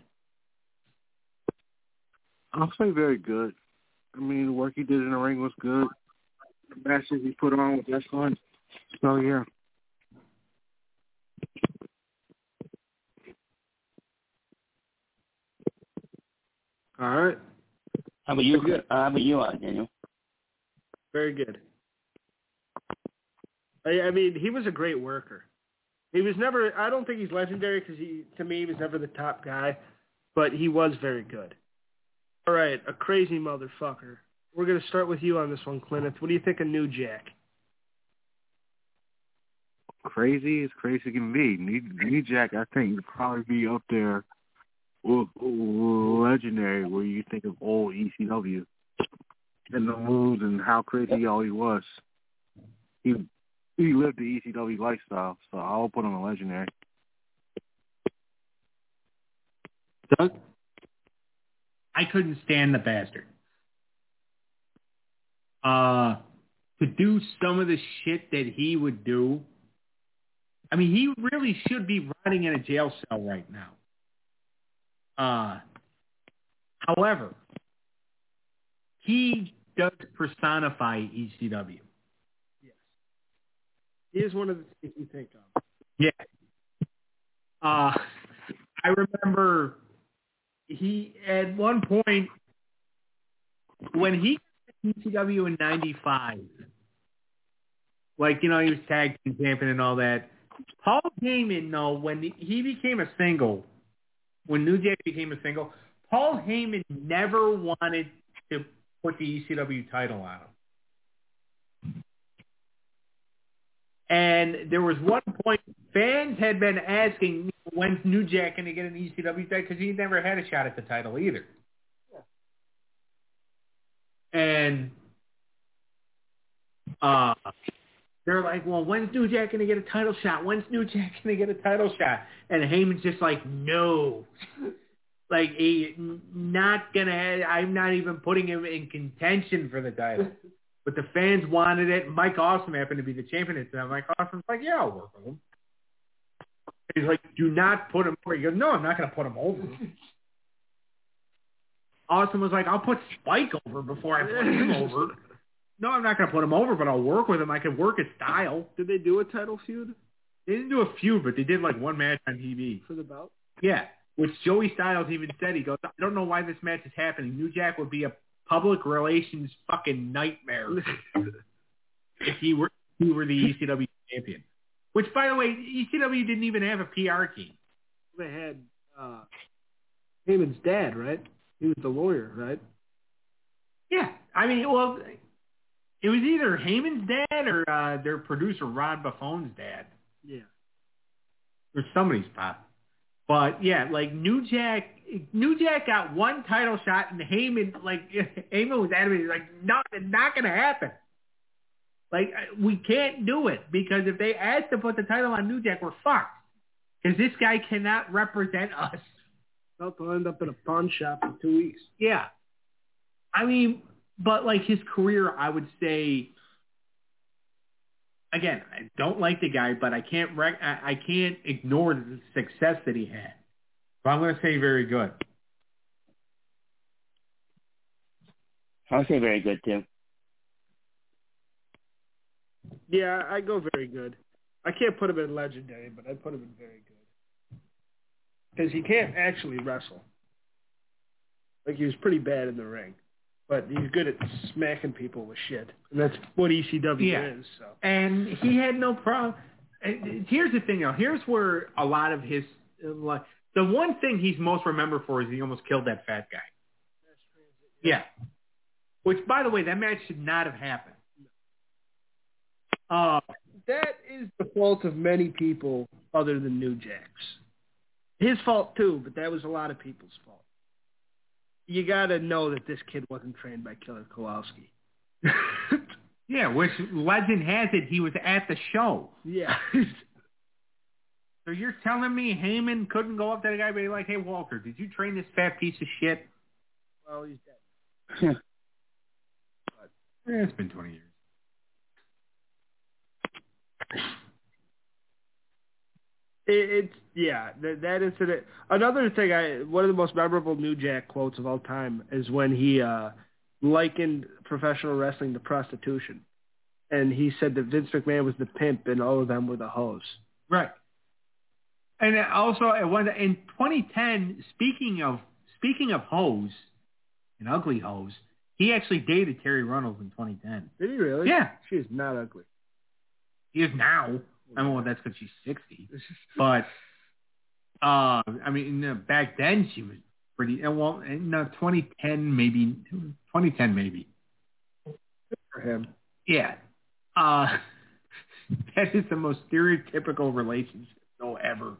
I'll say very good. I mean, the work he did in the ring was good. The matches he put on was excellent. So, yeah. All right. How about you, Daniel? Very good. I mean, he was a great worker. He was never, I don't think he's legendary because to me, he was never the top guy, but he was very good. All right, a crazy motherfucker. We're going to start with you on this one, Clinton. What do you think of New Jack? Crazy as crazy can be. New Jack, I think, would probably be up there with legendary where you think of old ECW and the moves and how crazy he always was. He lived the ECW lifestyle, so I'll put him in legendary. Doug? I couldn't stand the bastard. To do some of the shit that he would do, I mean, he really should be rotting in a jail cell right now. However, he does personify ECW. Yes. He is one of the things you think of. Yeah. I remember he, at one point, when he got ECW in 95, like, he was tag team champion and all that, Paul Heyman, though, when he became a single, when New Jack became a single, Paul Heyman never wanted to put the ECW title on him. And there was one point, fans had been asking, when's New Jack going to get an ECW title? Because he never had a shot at the title either. Yeah. And they're like, well, when's New Jack going to get a title shot? When's New Jack going to get a title shot? And Heyman's just like, no. Like, not going to, I'm not even putting him in contention for the title. But the fans wanted it. Mike Awesome happened to be the champion at the time. Mike Awesome's like, yeah, I'll work with him. He's like, do not put him over. He goes, no, I'm not going to put him over. Awesome was like, I'll put Spike over before I put him over. No, I'm not going to put him over, but I'll work with him. I can work his style. Did they do a title feud? They didn't do a feud, but they did like one match on TV. For the belt? Yeah, which Joey Styles even said. He goes, I don't know why this match is happening. New Jack would be a public relations fucking nightmare if he were the ECW champion. Which, by the way, ECW didn't even have a PR team. They had Heyman's dad, right? He was the lawyer, right? Yeah. I mean, well, It was either Heyman's dad or their producer Ron Buffone's dad. Yeah. Or somebody's pop. But yeah, like New Jack got one title shot, and Heyman was adamant, like, no, it's not going to happen. Like, we can't do it because if they ask to put the title on New Jack, we're fucked. Because this guy cannot represent us. Well, they'll end up in a pawn shop in 2 weeks. Yeah. I mean, but like his career, I would say, again, I don't like the guy, but I can't ignore the success that he had. So I'm going to say very good. I'll say very good too. Yeah, I go very good. I can't put him in legendary, but I'd put him in very good. Because he can't actually wrestle. Like, he was pretty bad in the ring. But he's good at smacking people with shit. And that's what ECW is. So. And he had no problem. Here's the thing, though. Here's where a lot of his... the one thing he's most remembered for is he almost killed that fat guy. Yeah. Which, by the way, that match should not have happened. That is the fault of many people other than New Jack's. His fault, too, but that was a lot of people's fault. You got to know that this kid wasn't trained by Killer Kowalski. Yeah, which legend has it he was at the show. Yeah. So you're telling me Heyman couldn't go up to the guy and be like, hey, Walter, did you train this fat piece of shit? Well, he's dead. But, it's been 20 years. That incident. Another thing, one of the most memorable New Jack quotes of all time is when he likened professional wrestling to prostitution, and he said that Vince McMahon was the pimp and all of them were the hoes. Right. And also, in 2010, speaking of hoes and ugly hoes, he actually dated Terry Runnels in 2010. Did he really? Yeah. She is not ugly. He is now. I mean, well, that's because she's 60. But, I mean, back then she was pretty, 2010 maybe. 2010 maybe. Good for him. Yeah. That is the most stereotypical relationship though ever.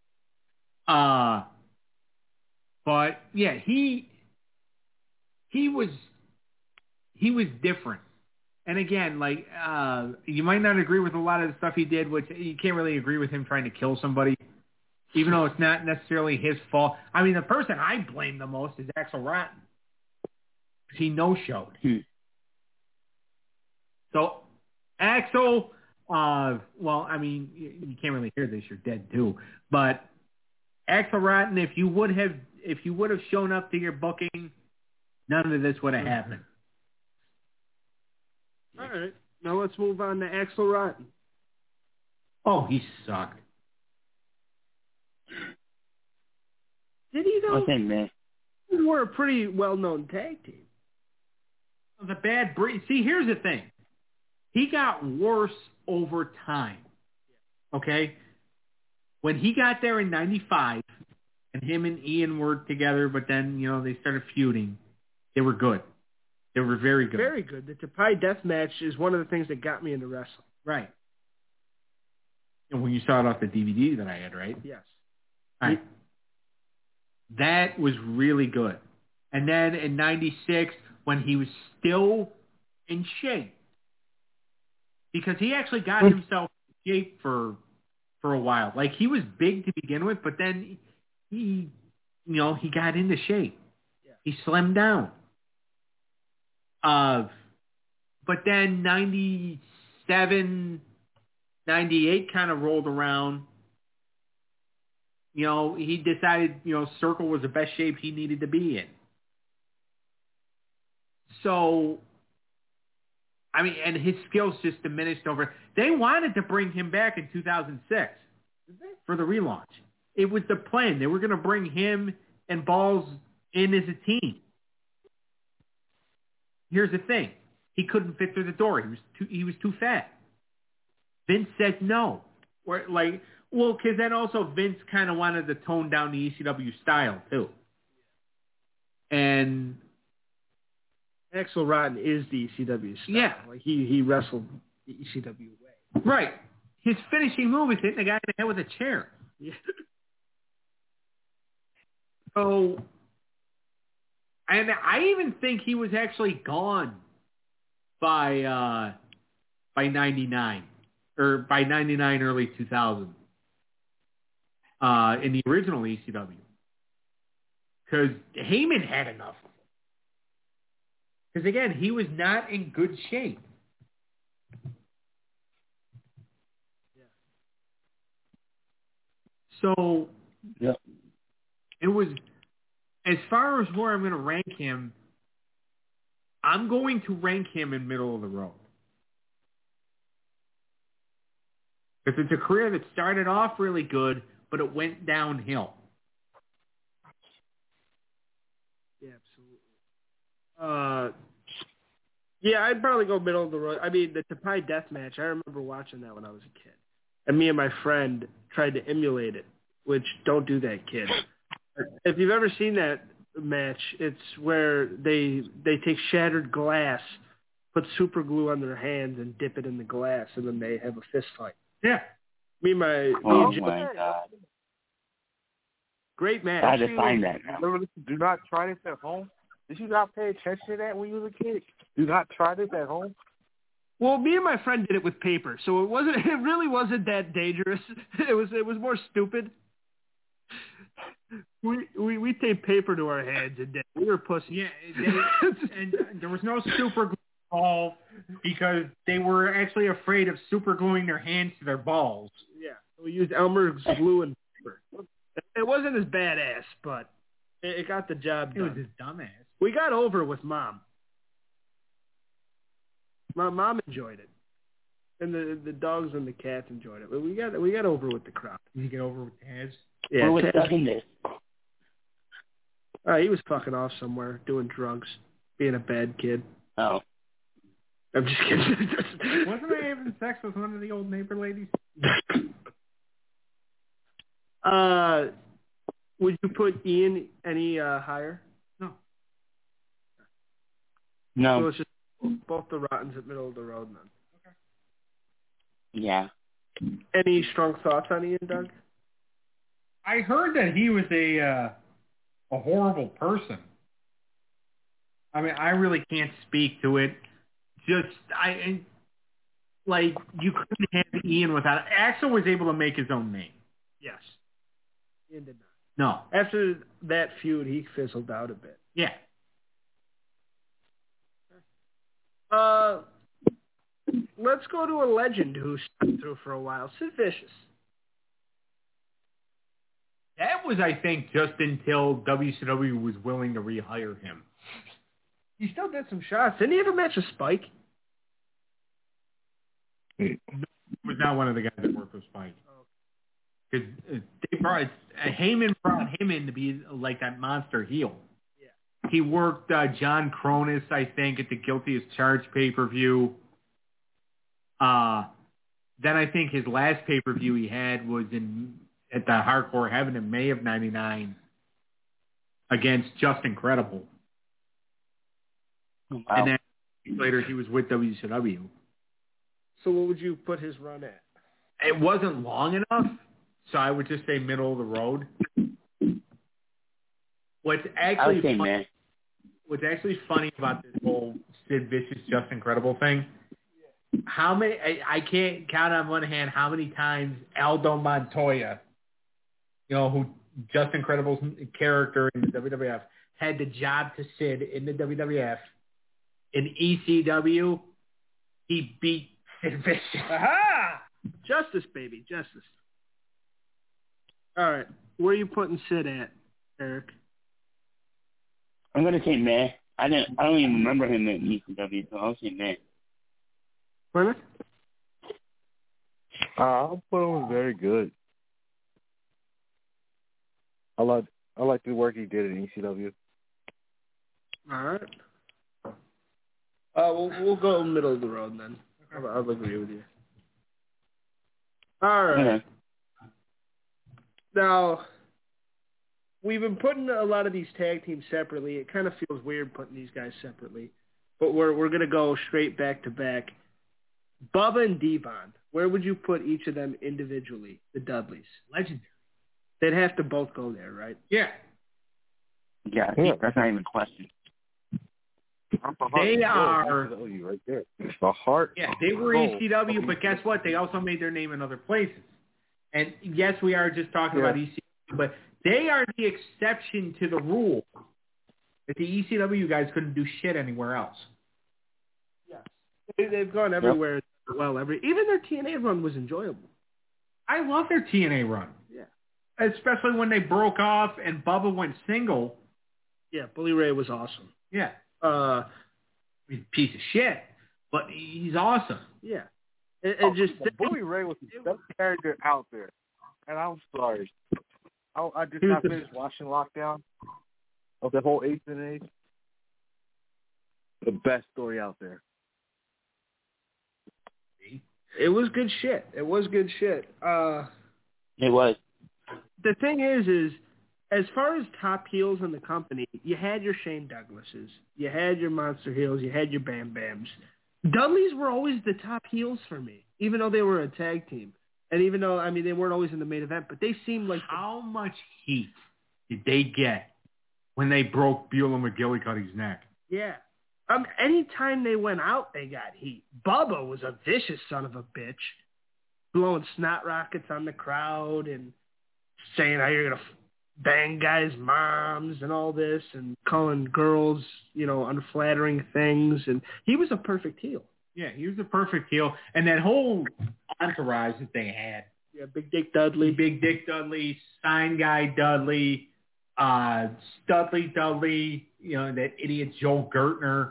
But, yeah, he was different. And again, like, you might not agree with a lot of the stuff he did, which you can't really agree with him trying to kill somebody, even though it's not necessarily his fault. I mean, the person I blame the most is Axel Rotten. He no-showed. So, Axel, well, I mean, you can't really hear this, you're dead too. But Axel Rotten, if you would have shown up to your booking, none of this would have happened. All right. Now let's move on to Axel Rotten. Oh, he sucked. Did he, though? What's in, man? They were a pretty well-known tag team. The bad breed. See, here's the thing. He got worse over time. Okay? When he got there in 95, and him and Ian were together, but then, they started feuding, they were good. They were very good. Very good. The Tapai Death Match is one of the things that got me into wrestling. Right. And when you saw it off the DVD that I had, right? Yes. Right. That was really good. And then in 96, when he was still in shape, because he actually got himself in shape for a while. Like, he was big to begin with, but then he got into shape. Yeah. He slimmed down. But then 97, 98 kind of rolled around. He decided, Circle was the best shape he needed to be in. So, I mean, and his skills just diminished over. They wanted to bring him back in 2006 for the relaunch. It was the plan. They were going to bring him and Balls in as a team. Here's the thing. He couldn't fit through the door. He was too fat. Vince said no. Because then also Vince kind of wanted to tone down the ECW style too. And Axel Rotten is the ECW star. Yeah. Like he wrestled the ECW way. Right. His finishing move is hitting the guy in the head with a chair. Yeah. So, and I even think he was actually gone by 99 or by 99 early 2000 in the original ECW because Heyman had enough. Because again, he was not in good shape. So it was, as far as where I'm going to rank him, I'm going to rank him in middle of the road. Because it's a career that started off really good, but it went downhill. Yeah, absolutely. Yeah, I'd probably go middle of the road. I mean, the Tapai Death Match, I remember watching that when I was a kid. And me and my friend tried to emulate it, which don't do that, kid. If you've ever seen that match, it's where they take shattered glass, put super glue on their hands, and dip it in the glass, and then they have a fist fight. Yeah. Oh my God. Great match. I had to find that now. Do not try this at home. Did you not pay attention to that when you was a kid? Do not try this at home. Well, me and my friend did it with paper, so it wasn't. It really wasn't that dangerous. It was more stupid. We taped paper to our hands and we were pussy. Yeah, and there was no super glue involved because they were actually afraid of super gluing their hands to their balls. Yeah, we used Elmer's glue and paper. It wasn't as badass, but it got the job done. It was his dumbass. We got over it with Mom. My mom enjoyed it, and the dogs and the cats enjoyed it. But we got over it with the crowd. Did you get over with Taz? Yeah, Who was stuck in this? He was fucking off somewhere, doing drugs, being a bad kid. Oh. I'm just kidding. Wasn't I having sex with one of the old neighbor ladies? Would you put Ian any higher? No. So it's just both the Rottens at middle of the road then. Okay. Yeah. Any strong thoughts on Ian, Doug? I heard that he was a horrible person. I mean, I really can't speak to it. You couldn't have Ian without it. Axel was able to make his own name. Yes. Ian did not. No. After that feud, he fizzled out a bit. Yeah. Let's go to a legend who stuck through for a while, Sid Vicious. That was, I think, just until WCW was willing to rehire him. He still did some shots. Didn't he have a match with Spike? He was not one of the guys that worked with Spike. Because Heyman brought him in to be like that monster heel. Yeah. He worked John Cronus, I think, at the Guilty as Charged pay-per-view. Then I think his last pay-per-view he had was at the Hardcore Heaven in May of '99 against Just Incredible. Wow. And then later he was with WCW. So what would you put his run at? It wasn't long enough, so I would just say middle of the road. What's actually funny about this whole Sid Vicious Just Incredible thing, how many, I can't count on one hand how many times Aldo Montoya, who Just Incredible's character in the WWF, had the job to Sid in the WWF. In ECW, he beat Sid Vicious. Aha! Justice, baby, justice. All right, where are you putting Sid at, Eric? I'm gonna say meh. I don't even remember him in ECW, so I'll say meh. What? I'll put him very good. I like the work he did in ECW. All right. We'll go middle of the road then. Okay. I'll agree with you. All right. Okay. Now, we've been putting a lot of these tag teams separately. It kind of feels weird putting these guys separately. but we're gonna go straight back to back. Bubba and Devon, where would you put each of them individually? The Dudleys, Legendary. they'd have to both go there, right? Yeah. Yeah, I think that's not even a question. They are. ECW right there. The heart. Yeah, they were ECW, but guess what? They also made their name in other places. And yes, we are just talking about ECW, but they are the exception to the rule that the ECW guys couldn't do shit anywhere else. Yes, they've gone everywhere. Yep. Well, even their TNA run was enjoyable. I love their TNA run. Yeah, especially when they broke off and Bubba went single. Yeah, Bully Ray was awesome. Yeah. He's a piece of shit, but he's awesome. Yeah. And just Bully Ray was the best character out there. And I'm sorry. I just not finished watching Lockdown of the whole 8th and 8th. The best story out there. It was good shit. It was good shit. It was. The thing is as far as top heels in the company, you had your Shane Douglases, you had your Monster Heels, you had your Bam Bams. Dudleys were always the top heels for me, even though they were a tag team. And even though, I mean, they weren't always in the main event, but they seemed like... How much heat did they get when they broke Beulah McGillicuddy's neck? Yeah. Anytime they went out, they got heat. Bubba was a vicious son of a bitch, blowing snot rockets on the crowd and saying how you're going to bang guys' moms and all this and calling girls, unflattering things. And he was a perfect heel. Yeah, he was a perfect heel. And that whole entourage that they had. Yeah, Big Dick Dudley, Sign Guy Dudley, Studley Dudley, that idiot Joe Gertner,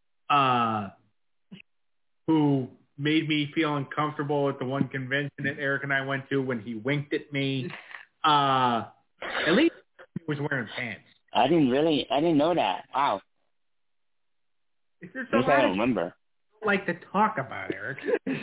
who made me feel uncomfortable at the one convention that Eric and I went to when he winked at me. At least he was wearing pants. I didn't know that. Wow. There's I guess I don't remember. Like to talk about, Eric.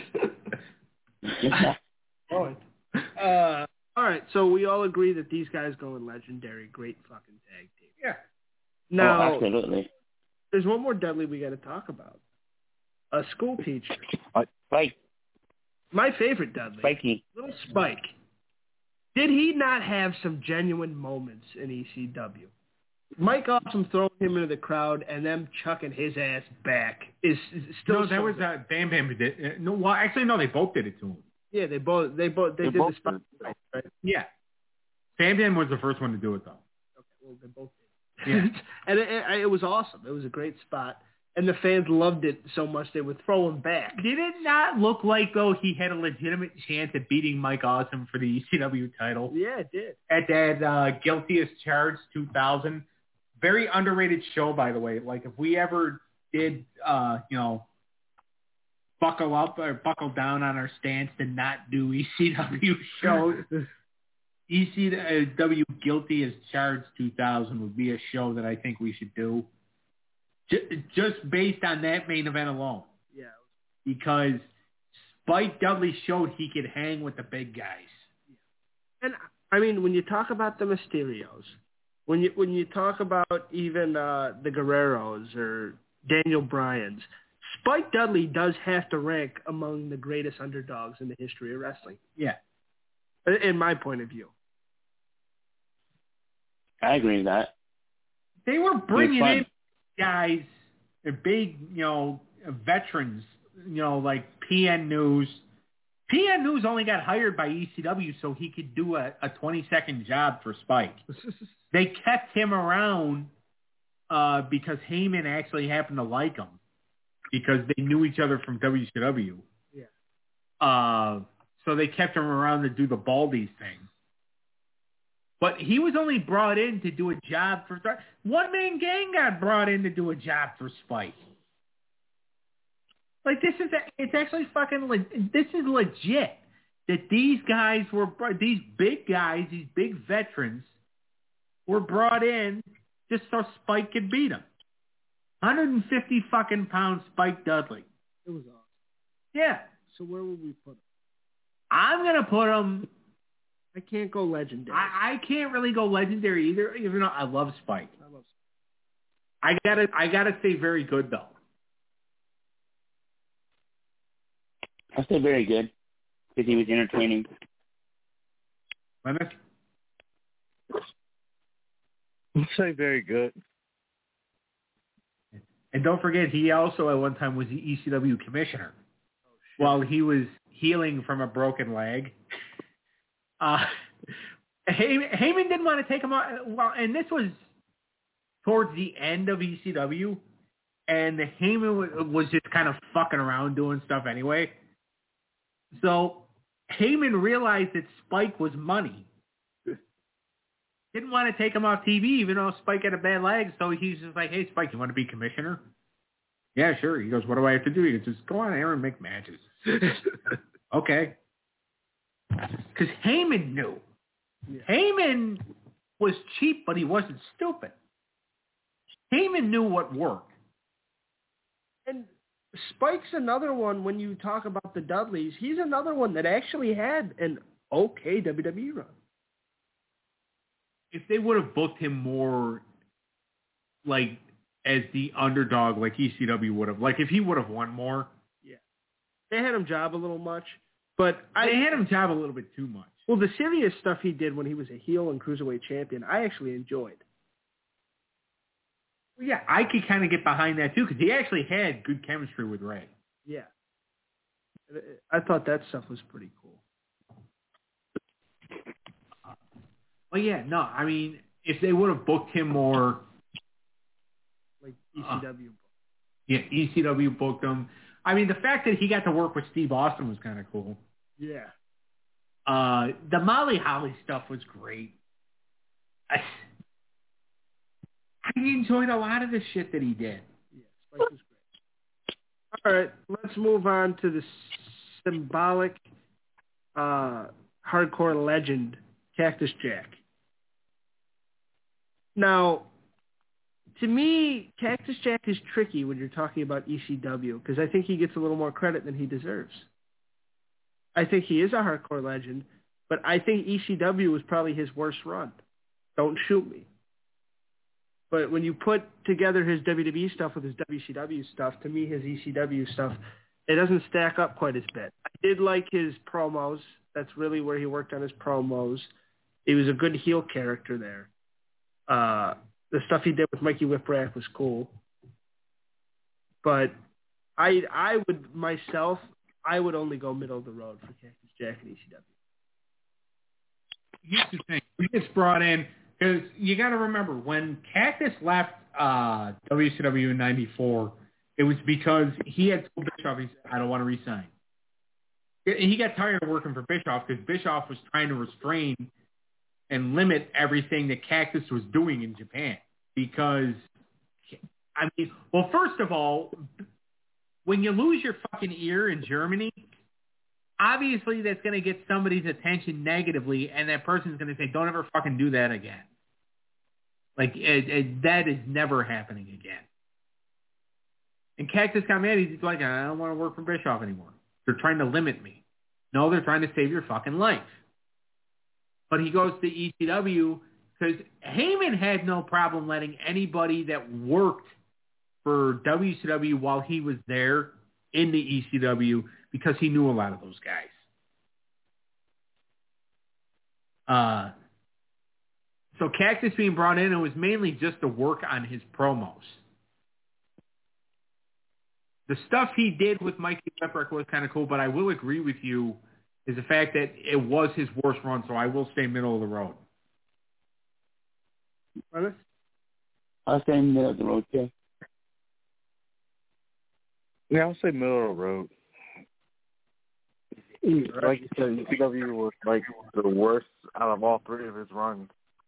All right, so we all agree that these guys go in Legendary. Great fucking tag team. Yeah. Now, absolutely. There's one more Dudley we got to talk about. A school teacher. Spike. My favorite Dudley. Spikey. Little Spike. Did he not have some genuine moments in ECW? Mike Awesome throwing him into the crowd and them chucking his ass back is still. No, that was Bam Bam who did. No, well, actually, no, they both did it to him. Yeah, they did the spot. Right? Yeah, Bam Bam was the first one to do it though. Okay, well they both did. Yeah, and it was awesome. It was a great spot, and the fans loved it so much they would throw him back. Did it not look like though he had a legitimate chance at beating Mike Awesome for the ECW title? Yeah, it did. At that Guilty as Charged 2000. Very underrated show, by the way. Like, if we ever did, buckle up or buckle down on our stance and not do ECW shows, ECW Guilty as Charged 2000 would be a show that I think we should do. Just based on that main event alone. Yeah. Because Spike Dudley showed he could hang with the big guys. And, I mean, when you talk about the Mysterios, when you talk about even the Guerreros or Daniel Bryans, Spike Dudley does have to rank among the greatest underdogs in the history of wrestling. Yeah. In my point of view. I agree with that. They were bringing in guys, big, veterans, like PN News. PN News only got hired by ECW so he could do a 20-second job for Spike. They kept him around because Heyman actually happened to like him because they knew each other from WCW. Yeah. So they kept him around to do the Baldies thing. But he was only brought in to do a job for... One Man Gang got brought in to do a job for Spike. Like, it's actually this is legit that these guys these big guys, these big veterans were brought in just so Spike could beat him. 150 fucking pound Spike Dudley. It was awesome. Yeah. So where would we put him? I'm going to put him... I can't go Legendary. I can't really go Legendary either, even though I love Spike. I gotta say very good, though. I say very good because he was entertaining. Leonard? I say very good. And don't forget, he also at one time was the ECW commissioner while he was healing from a broken leg. Heyman didn't want to take him out. Well, and this was towards the end of ECW, and Heyman was just kind of fucking around doing stuff anyway. So Heyman realized that Spike was money. Didn't want to take him off TV, even though Spike had a bad leg. So he's just like, hey, Spike, you want to be commissioner? Yeah, sure. He goes, what do I have to do? He goes, just go on air and make matches. Okay. Because Heyman knew. Yeah. Heyman was cheap, but he wasn't stupid. Heyman knew what worked. And Spike's another one, when you talk about the Dudleys, he's another one that actually had an okay WWE run. If they would have booked him more like as the underdog like ECW would have, like if he would have won more. Yeah. They had him job a little much, but they had him job a little bit too much. Well, the serious stuff he did when he was a heel and cruiserweight champion, I actually enjoyed. Well, yeah, I could kind of get behind that too because he actually had good chemistry with Ray. Yeah. I thought that stuff was pretty cool. Well, yeah, no, I mean, if they would have booked him more... Like ECW. Yeah, ECW booked him. I mean, the fact that he got to work with Steve Austin was kind of cool. Yeah. The Molly Holly stuff was great. I enjoyed a lot of the shit that he did. Yeah, Spike was great. All right, let's move on to the symbolic hardcore legend, Cactus Jack. Now, to me, Cactus Jack is tricky when you're talking about ECW because I think he gets a little more credit than he deserves. I think he is a hardcore legend, but I think ECW was probably his worst run. Don't shoot me. But when you put together his WWE stuff with his WCW stuff, to me, his ECW stuff, it doesn't stack up quite as bad. I did like his promos. That's really where he worked on his promos. He was a good heel character there. The stuff he did with Mikey Whipwreck was cool. But I would only go middle of the road for Cactus Jack and ECW. Here's the thing. He gets brought in because you got to remember, when Cactus left WCW in 94, it was because he had told Bischoff, he said, I don't want to resign. He got tired of working for Bischoff because Bischoff was trying to restrain and limit everything that Cactus was doing in Japan. Because, I mean, well, first of all, when you lose your fucking ear in Germany, obviously that's going to get somebody's attention negatively, and that person's going to say, don't ever fucking do that again. Like, that is never happening again. And Cactus got mad. He's like, I don't want to work for Bischoff anymore. They're trying to limit me. No, they're trying to save your fucking life. But he goes to ECW because Heyman had no problem letting anybody that worked for WCW while he was there in the ECW because he knew a lot of those guys. So Cactus being brought in, it was mainly just to work on his promos. The stuff he did with Mikey Whipwreck was kind of cool, but I will agree with you is the fact that it was his worst run, so I will stay middle of the road. What? I'll say middle of the road, too. Yeah, I'll say middle of the road. Like you said, ECW was like the worst out of all three of his runs.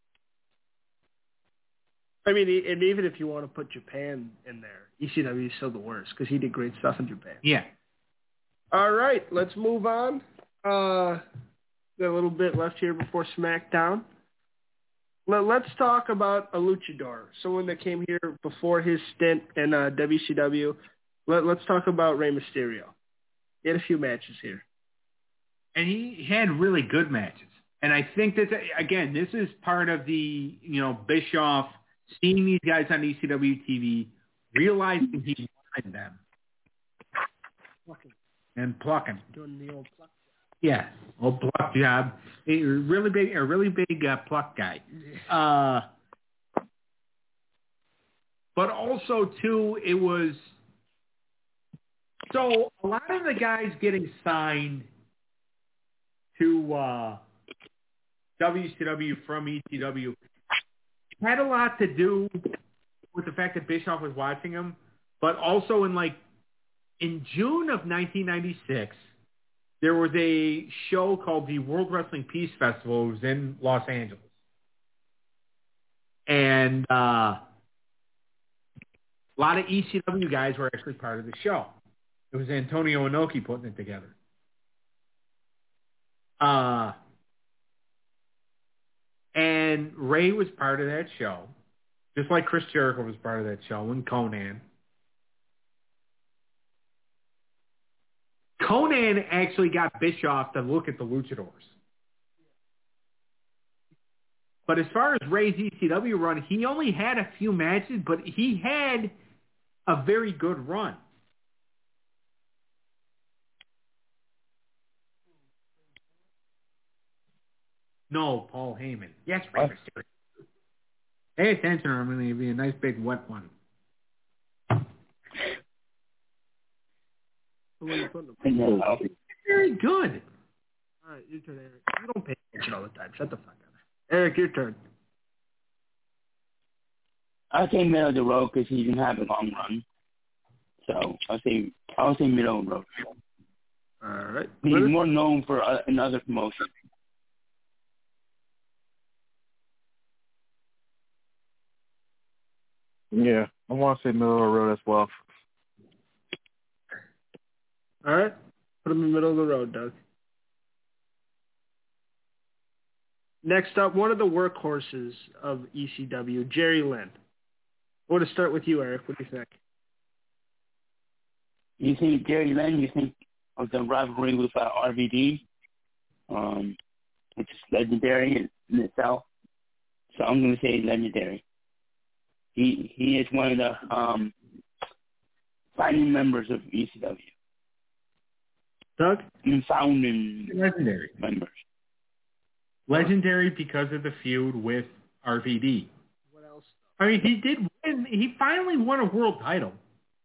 I mean, and even if you want to put Japan in there, ECW is still the worst because he did great stuff in Japan. Yeah. All right, let's move on. Got a little bit left here before SmackDown. Let's talk about a luchador, someone that came here before his stint in WCW. Let's talk about Rey Mysterio. He had a few matches here. And he had really good matches. And I think that, again, this is part of the, Bischoff seeing these guys on ECW TV, realizing he wanted them. and plucking. Doing the old pluck. Yeah, old pluck job. A really big pluck guy. But also too, it was so a lot of the guys getting signed to WCW from ECW had a lot to do with the fact that Bischoff was watching him, but also in June of 1996, there was a show called the World Wrestling Peace Festival. It was in Los Angeles. And a lot of ECW guys were actually part of the show. It was Antonio Inoki putting it together. And Ray was part of that show, just like Chris Jericho was part of that show, and Conan. Conan actually got Bischoff to look at the luchadors. But as far as Ray's ECW run, he only had a few matches, but he had a very good run. No, Paul Heyman. Yes, Rey Mysterio. Pay attention, or I'm going to give you a nice big wet one. Very good. All right, your turn, Eric. You don't pay attention all the time. Shut the fuck up. Eric, your turn. I'll say middle of the road because he didn't have a long run. So I'll say middle of the road. All right. He's more known for another promotion. Yeah, I want to say middle of the road as well. All right. Put him in the middle of the road, Doug. Next up, one of the workhorses of ECW, Jerry Lynn. I want to start with you, Eric. What do you think? You think Jerry Lynn, you think of the rivalry with RVD, which is legendary in itself. So I'm going to say legendary. He is one of the founding members of ECW. Doug? Founding legendary members. Legendary because of the feud with RVD. What else? I mean, he did win. He finally won a world title.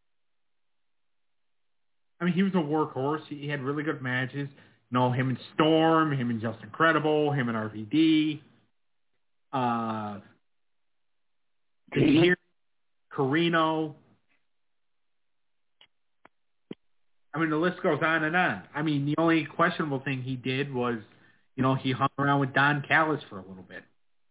I mean, he was a workhorse. He had really good matches. You know, him and Storm, him and Justin Credible, him and RVD. Carino. I mean, the list goes on and on. I mean, the only questionable thing he did was, you know, he hung around with Don Callis for a little bit.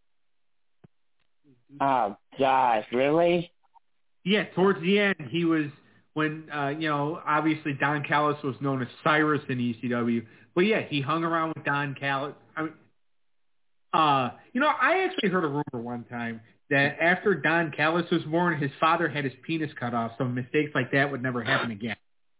Oh, gosh, really? Yeah, towards the end, he was, when, you know, obviously Don Callis was known as Cyrus in ECW. But, yeah, he hung around with Don Callis. I mean, you know, I actually heard a rumor one time that after Don Callis was born, his father had his penis cut off, so mistakes like that would never happen again.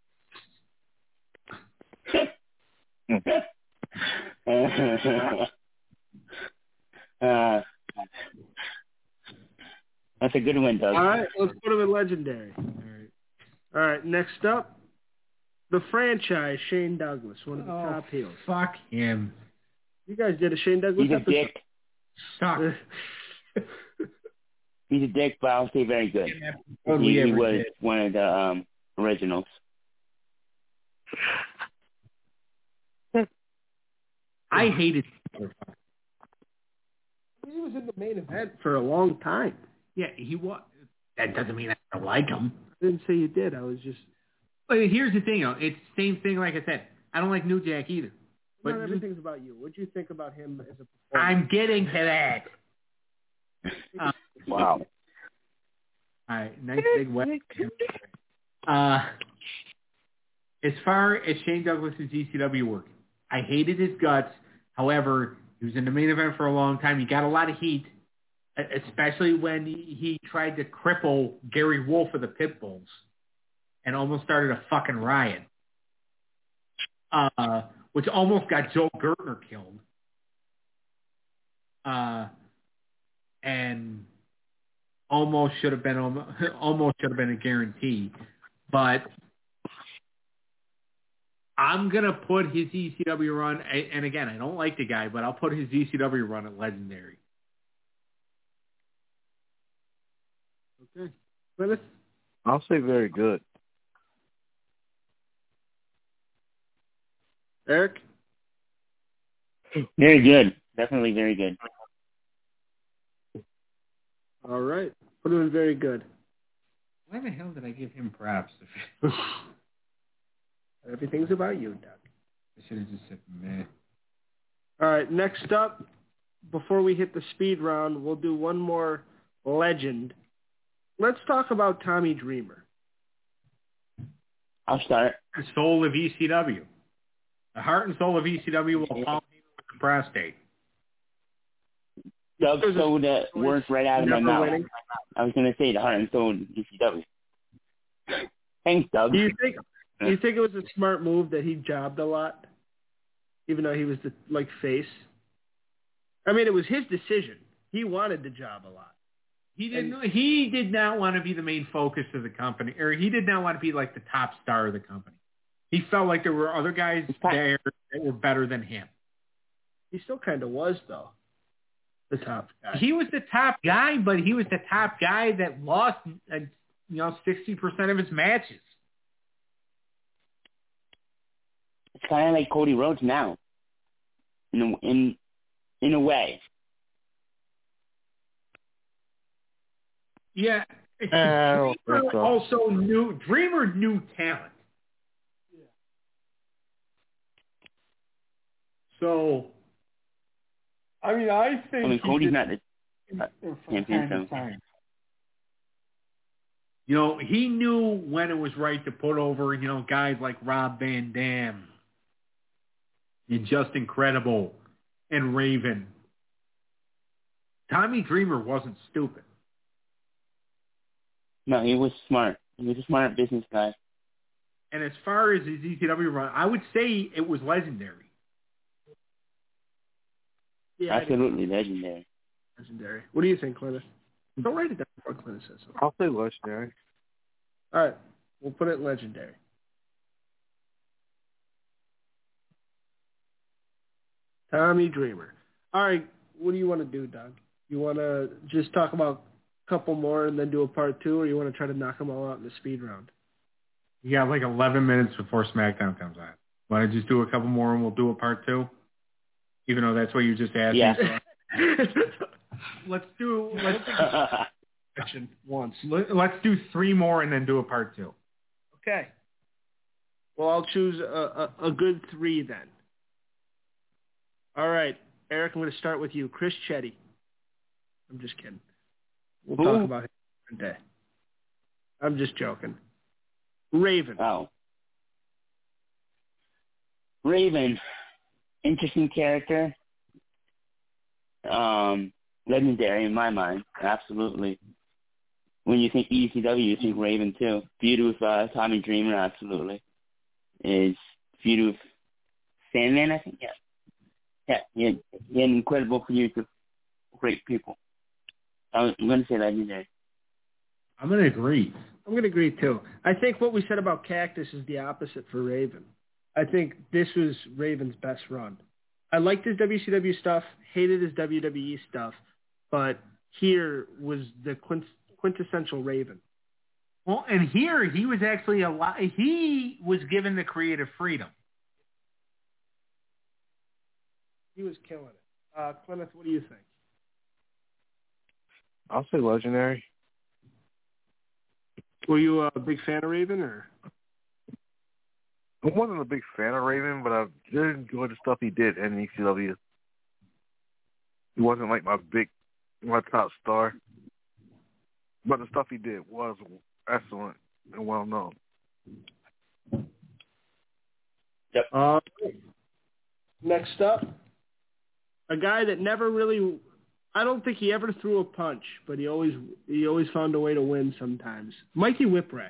That's a good one, Doug. All right, let's put him in legendary. All right, next up, the franchise, Shane Douglas, one of the top heels. Fuck him. You guys did a Shane Douglas He's a episode. dick. Suck. He's a dick, but I'll say very good. He was one of the originals. I hated him. He was in the main event for a long time. Yeah, he was. That doesn't mean I don't like him. I didn't say you did. I was just... But here's the thing, it's the same thing like I said. I don't like New Jack either. But not everything's about you. What do you think about him as a performer? I'm getting to that. Wow. All right, nice big wet. As far as Shane Douglas's ECW work, I hated his guts. However, he was in the main event for a long time. He got a lot of heat, especially when he tried to cripple Gary Wolf of the Pitbulls and almost started a fucking riot, which almost got Joe Gertner killed. And almost should have been a guarantee. But I'm going to put his ECW run, and again, I don't like the guy, but I'll put his ECW run at legendary. Okay. Willis? I'll say very good. Eric? Very good. Definitely very good. All right. Put him in very good. Why the hell did I give him props? Everything's about you, Doug. I should have just said meh. All right. Next up, before we hit the speed round, we'll do one more legend. Let's talk about Tommy Dreamer. I'll start. The soul of ECW. The heart and soul of ECW will follow him with the prostate. Doug stole the words right out of my mouth. Winning. I was going to say the heart and soul of ECW. Thanks, Doug. Do you think it was a smart move that he jobbed a lot, even though he was the face? I mean, it was his decision. He wanted to job a lot. He did not want to be the main focus of the company, or he did not want to be like the top star of the company. He felt like there were other guys there that were better than him. He still kind of was, though, the top guy. He was the top guy, but he was the top guy that lost, 60% of his matches. It's kind of like Cody Rhodes now, in a way. Yeah. Dreamer knew talent. Yeah. So, I mean, I think Cody's not the champion. He knew when it was right to put over, guys like Rob Van Dam and Just Incredible and Raven. Tommy Dreamer wasn't stupid. No, he was smart. He was a smart business guy. And as far as his ECW run, I would say it was legendary. Yeah, absolutely legendary. Legendary. What do you think, Clintus? Don't write it down before Clintus says so. I'll say legendary. All right. We'll put it in legendary. Tommy Dreamer. All right. What do you want to do, Doug? You want to just talk about a couple more and then do a part two, or you want to try to knock them all out in the speed round? You got like 11 minutes before SmackDown comes on. Want to just do a couple more and we'll do a part two? Even though that's what you just asked me. Let's do once. Let's do 3 more and then do a part 2. Okay. Well, I'll choose a good 3 then. All right, Eric, I'm going to start with you. Chris Chetty. I'm just kidding. We'll talk about him a different day. I'm just joking. Raven. Oh. Raven. Interesting character. Legendary in my mind. Absolutely. When you think ECW, you think Raven too. Feud with Tommy Dreamer, absolutely. Is feud with Sandman, I think? Yeah. Yeah, he had incredible feuds with great people. I'm going to say legendary. I'm going to agree. I'm going to agree too. I think what we said about Cactus is the opposite for Raven. I think this was Raven's best run. I liked his WCW stuff, hated his WWE stuff, but here was the quintessential Raven. Well, and here he was actually he was given the creative freedom. He was killing it. Clemeth, what do you think? I'll say legendary. Were you a big fan of Raven, or? I wasn't a big fan of Raven, but I did enjoy the stuff he did in ECW. He wasn't like my top star, but the stuff he did was excellent and well known. Yep. Next up, a guy that never really, I don't think he ever threw a punch, but he always found a way to win sometimes. Mikey Whipwreck.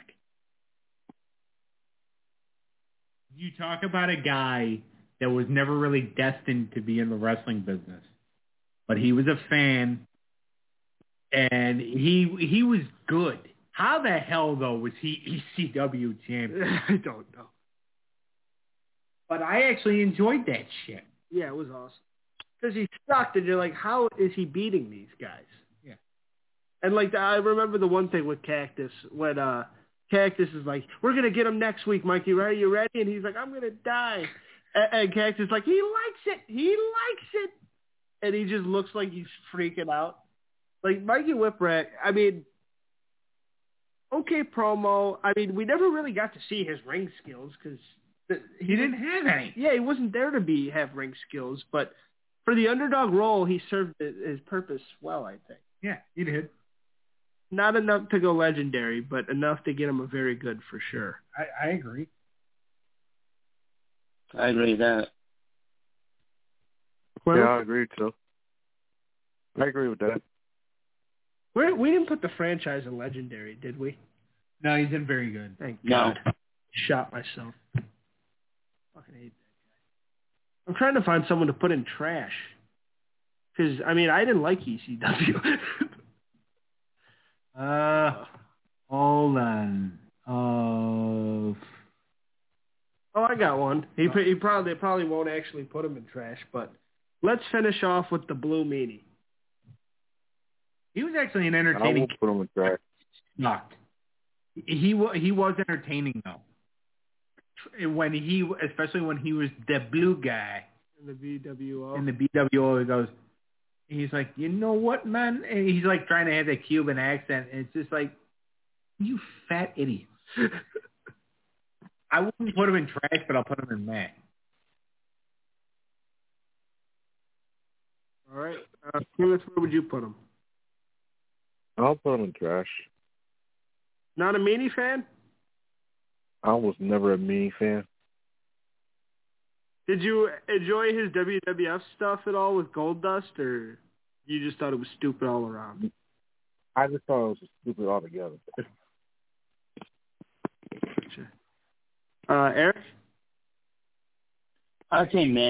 You talk about a guy that was never really destined to be in the wrestling business, but he was a fan, and he was good. How the hell, though, was he ECW champion? I don't know. But I actually enjoyed that shit. Yeah, it was awesome. Because he sucked, and you're like, how is he beating these guys? Yeah. And like, I remember the one thing with Cactus when Cactus is like, we're gonna get him next week, Mikey. Right? Are you ready? And he's like, I'm gonna die. And Cactus is like, he likes it. He likes it. And he just looks like he's freaking out. Like Mikey Whipwreck. I mean, okay promo. I mean, we never really got to see his ring skills because he didn't have any. Yeah, he wasn't there to have ring skills, but for the underdog role, he served his purpose well, I think. Yeah, he did. Not enough to go legendary, but enough to get him a very good for sure. I agree. I agree with that. Yeah, I agree too. I agree with that. We didn't put the franchise in legendary, did we? No, he's in very good. Thank No. God. Shot myself. Fucking hate that guy. I'm trying to find someone to put in trash. Because, I mean, I didn't like ECW. Hold on. Oh, I got one. He probably won't actually put him in trash, but let's finish off with the Blue Meanie. He was actually an I entertaining. won't put him in trash. Knocked. He was entertaining though. Especially when he was the blue guy In the BWO. in the BWO, he goes. He's like, you know what, man? And he's like trying to have that Cuban accent, and it's just like, you fat idiot. I wouldn't put him in trash, but I'll put him in meh. All right. Where would you put him? I'll put him in trash. Not a Meanie fan? I was never a Meanie fan. Did you enjoy his WWF stuff at all with Goldust, or you just thought it was stupid all around? I just thought it was stupid altogether. Eric? I'd say meh.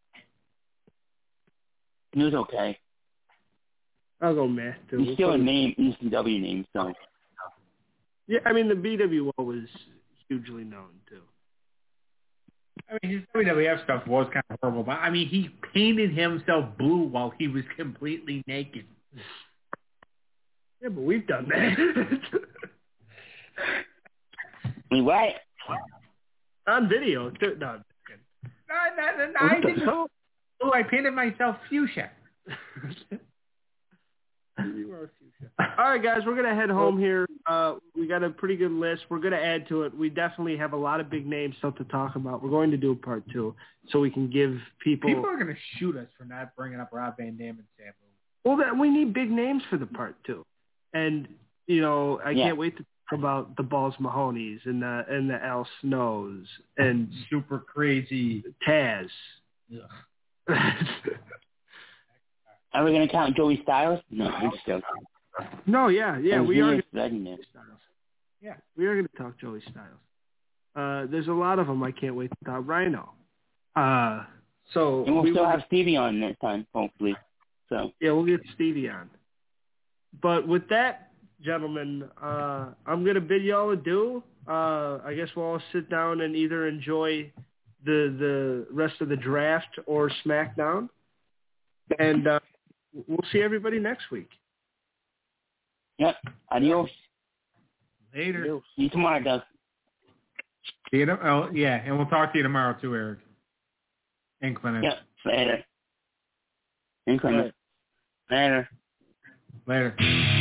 It was okay. I'll go meh, too. He's still a name, ECW name, so. Yeah, I mean, the BWO was hugely known, too. I mean, his WWF stuff was kind of horrible, but I mean, he painted himself blue while he was completely naked. Yeah, but we've done that. Wait, what? On video, too. No, I'm No, I didn't. Oh, I painted myself fuchsia. You are fuchsia. All right, guys, we're going to head home here. We got a pretty good list. We're going to add to it. We definitely have a lot of big names still to talk about. We're going to do a part 2 so we can give people... People are going to shoot us for not bringing up Rob Van Dam and Sabu. Well, we need big names for the part 2. And, you know, I can't wait to talk about the Balls Mahoney's and the Al Snows and... Super Crazy Taz. Are we going to count Joey Styles? No, I'm just joking. No, yeah, we are. Yeah, we are going to talk Joey Styles. There's a lot of them. I can't wait to talk Rhino. So and we'll still have Stevie on next time, hopefully. So yeah, we'll get Stevie on. But with that, gentlemen, I'm going to bid y'all adieu. I guess we'll all sit down and either enjoy the rest of the draft or SmackDown, and we'll see everybody next week. Yep. Adios. Later. See you tomorrow, Doug. See you. And we'll talk to you tomorrow too, Eric. And Clement. Yep. Later. And Clement. Later. Later.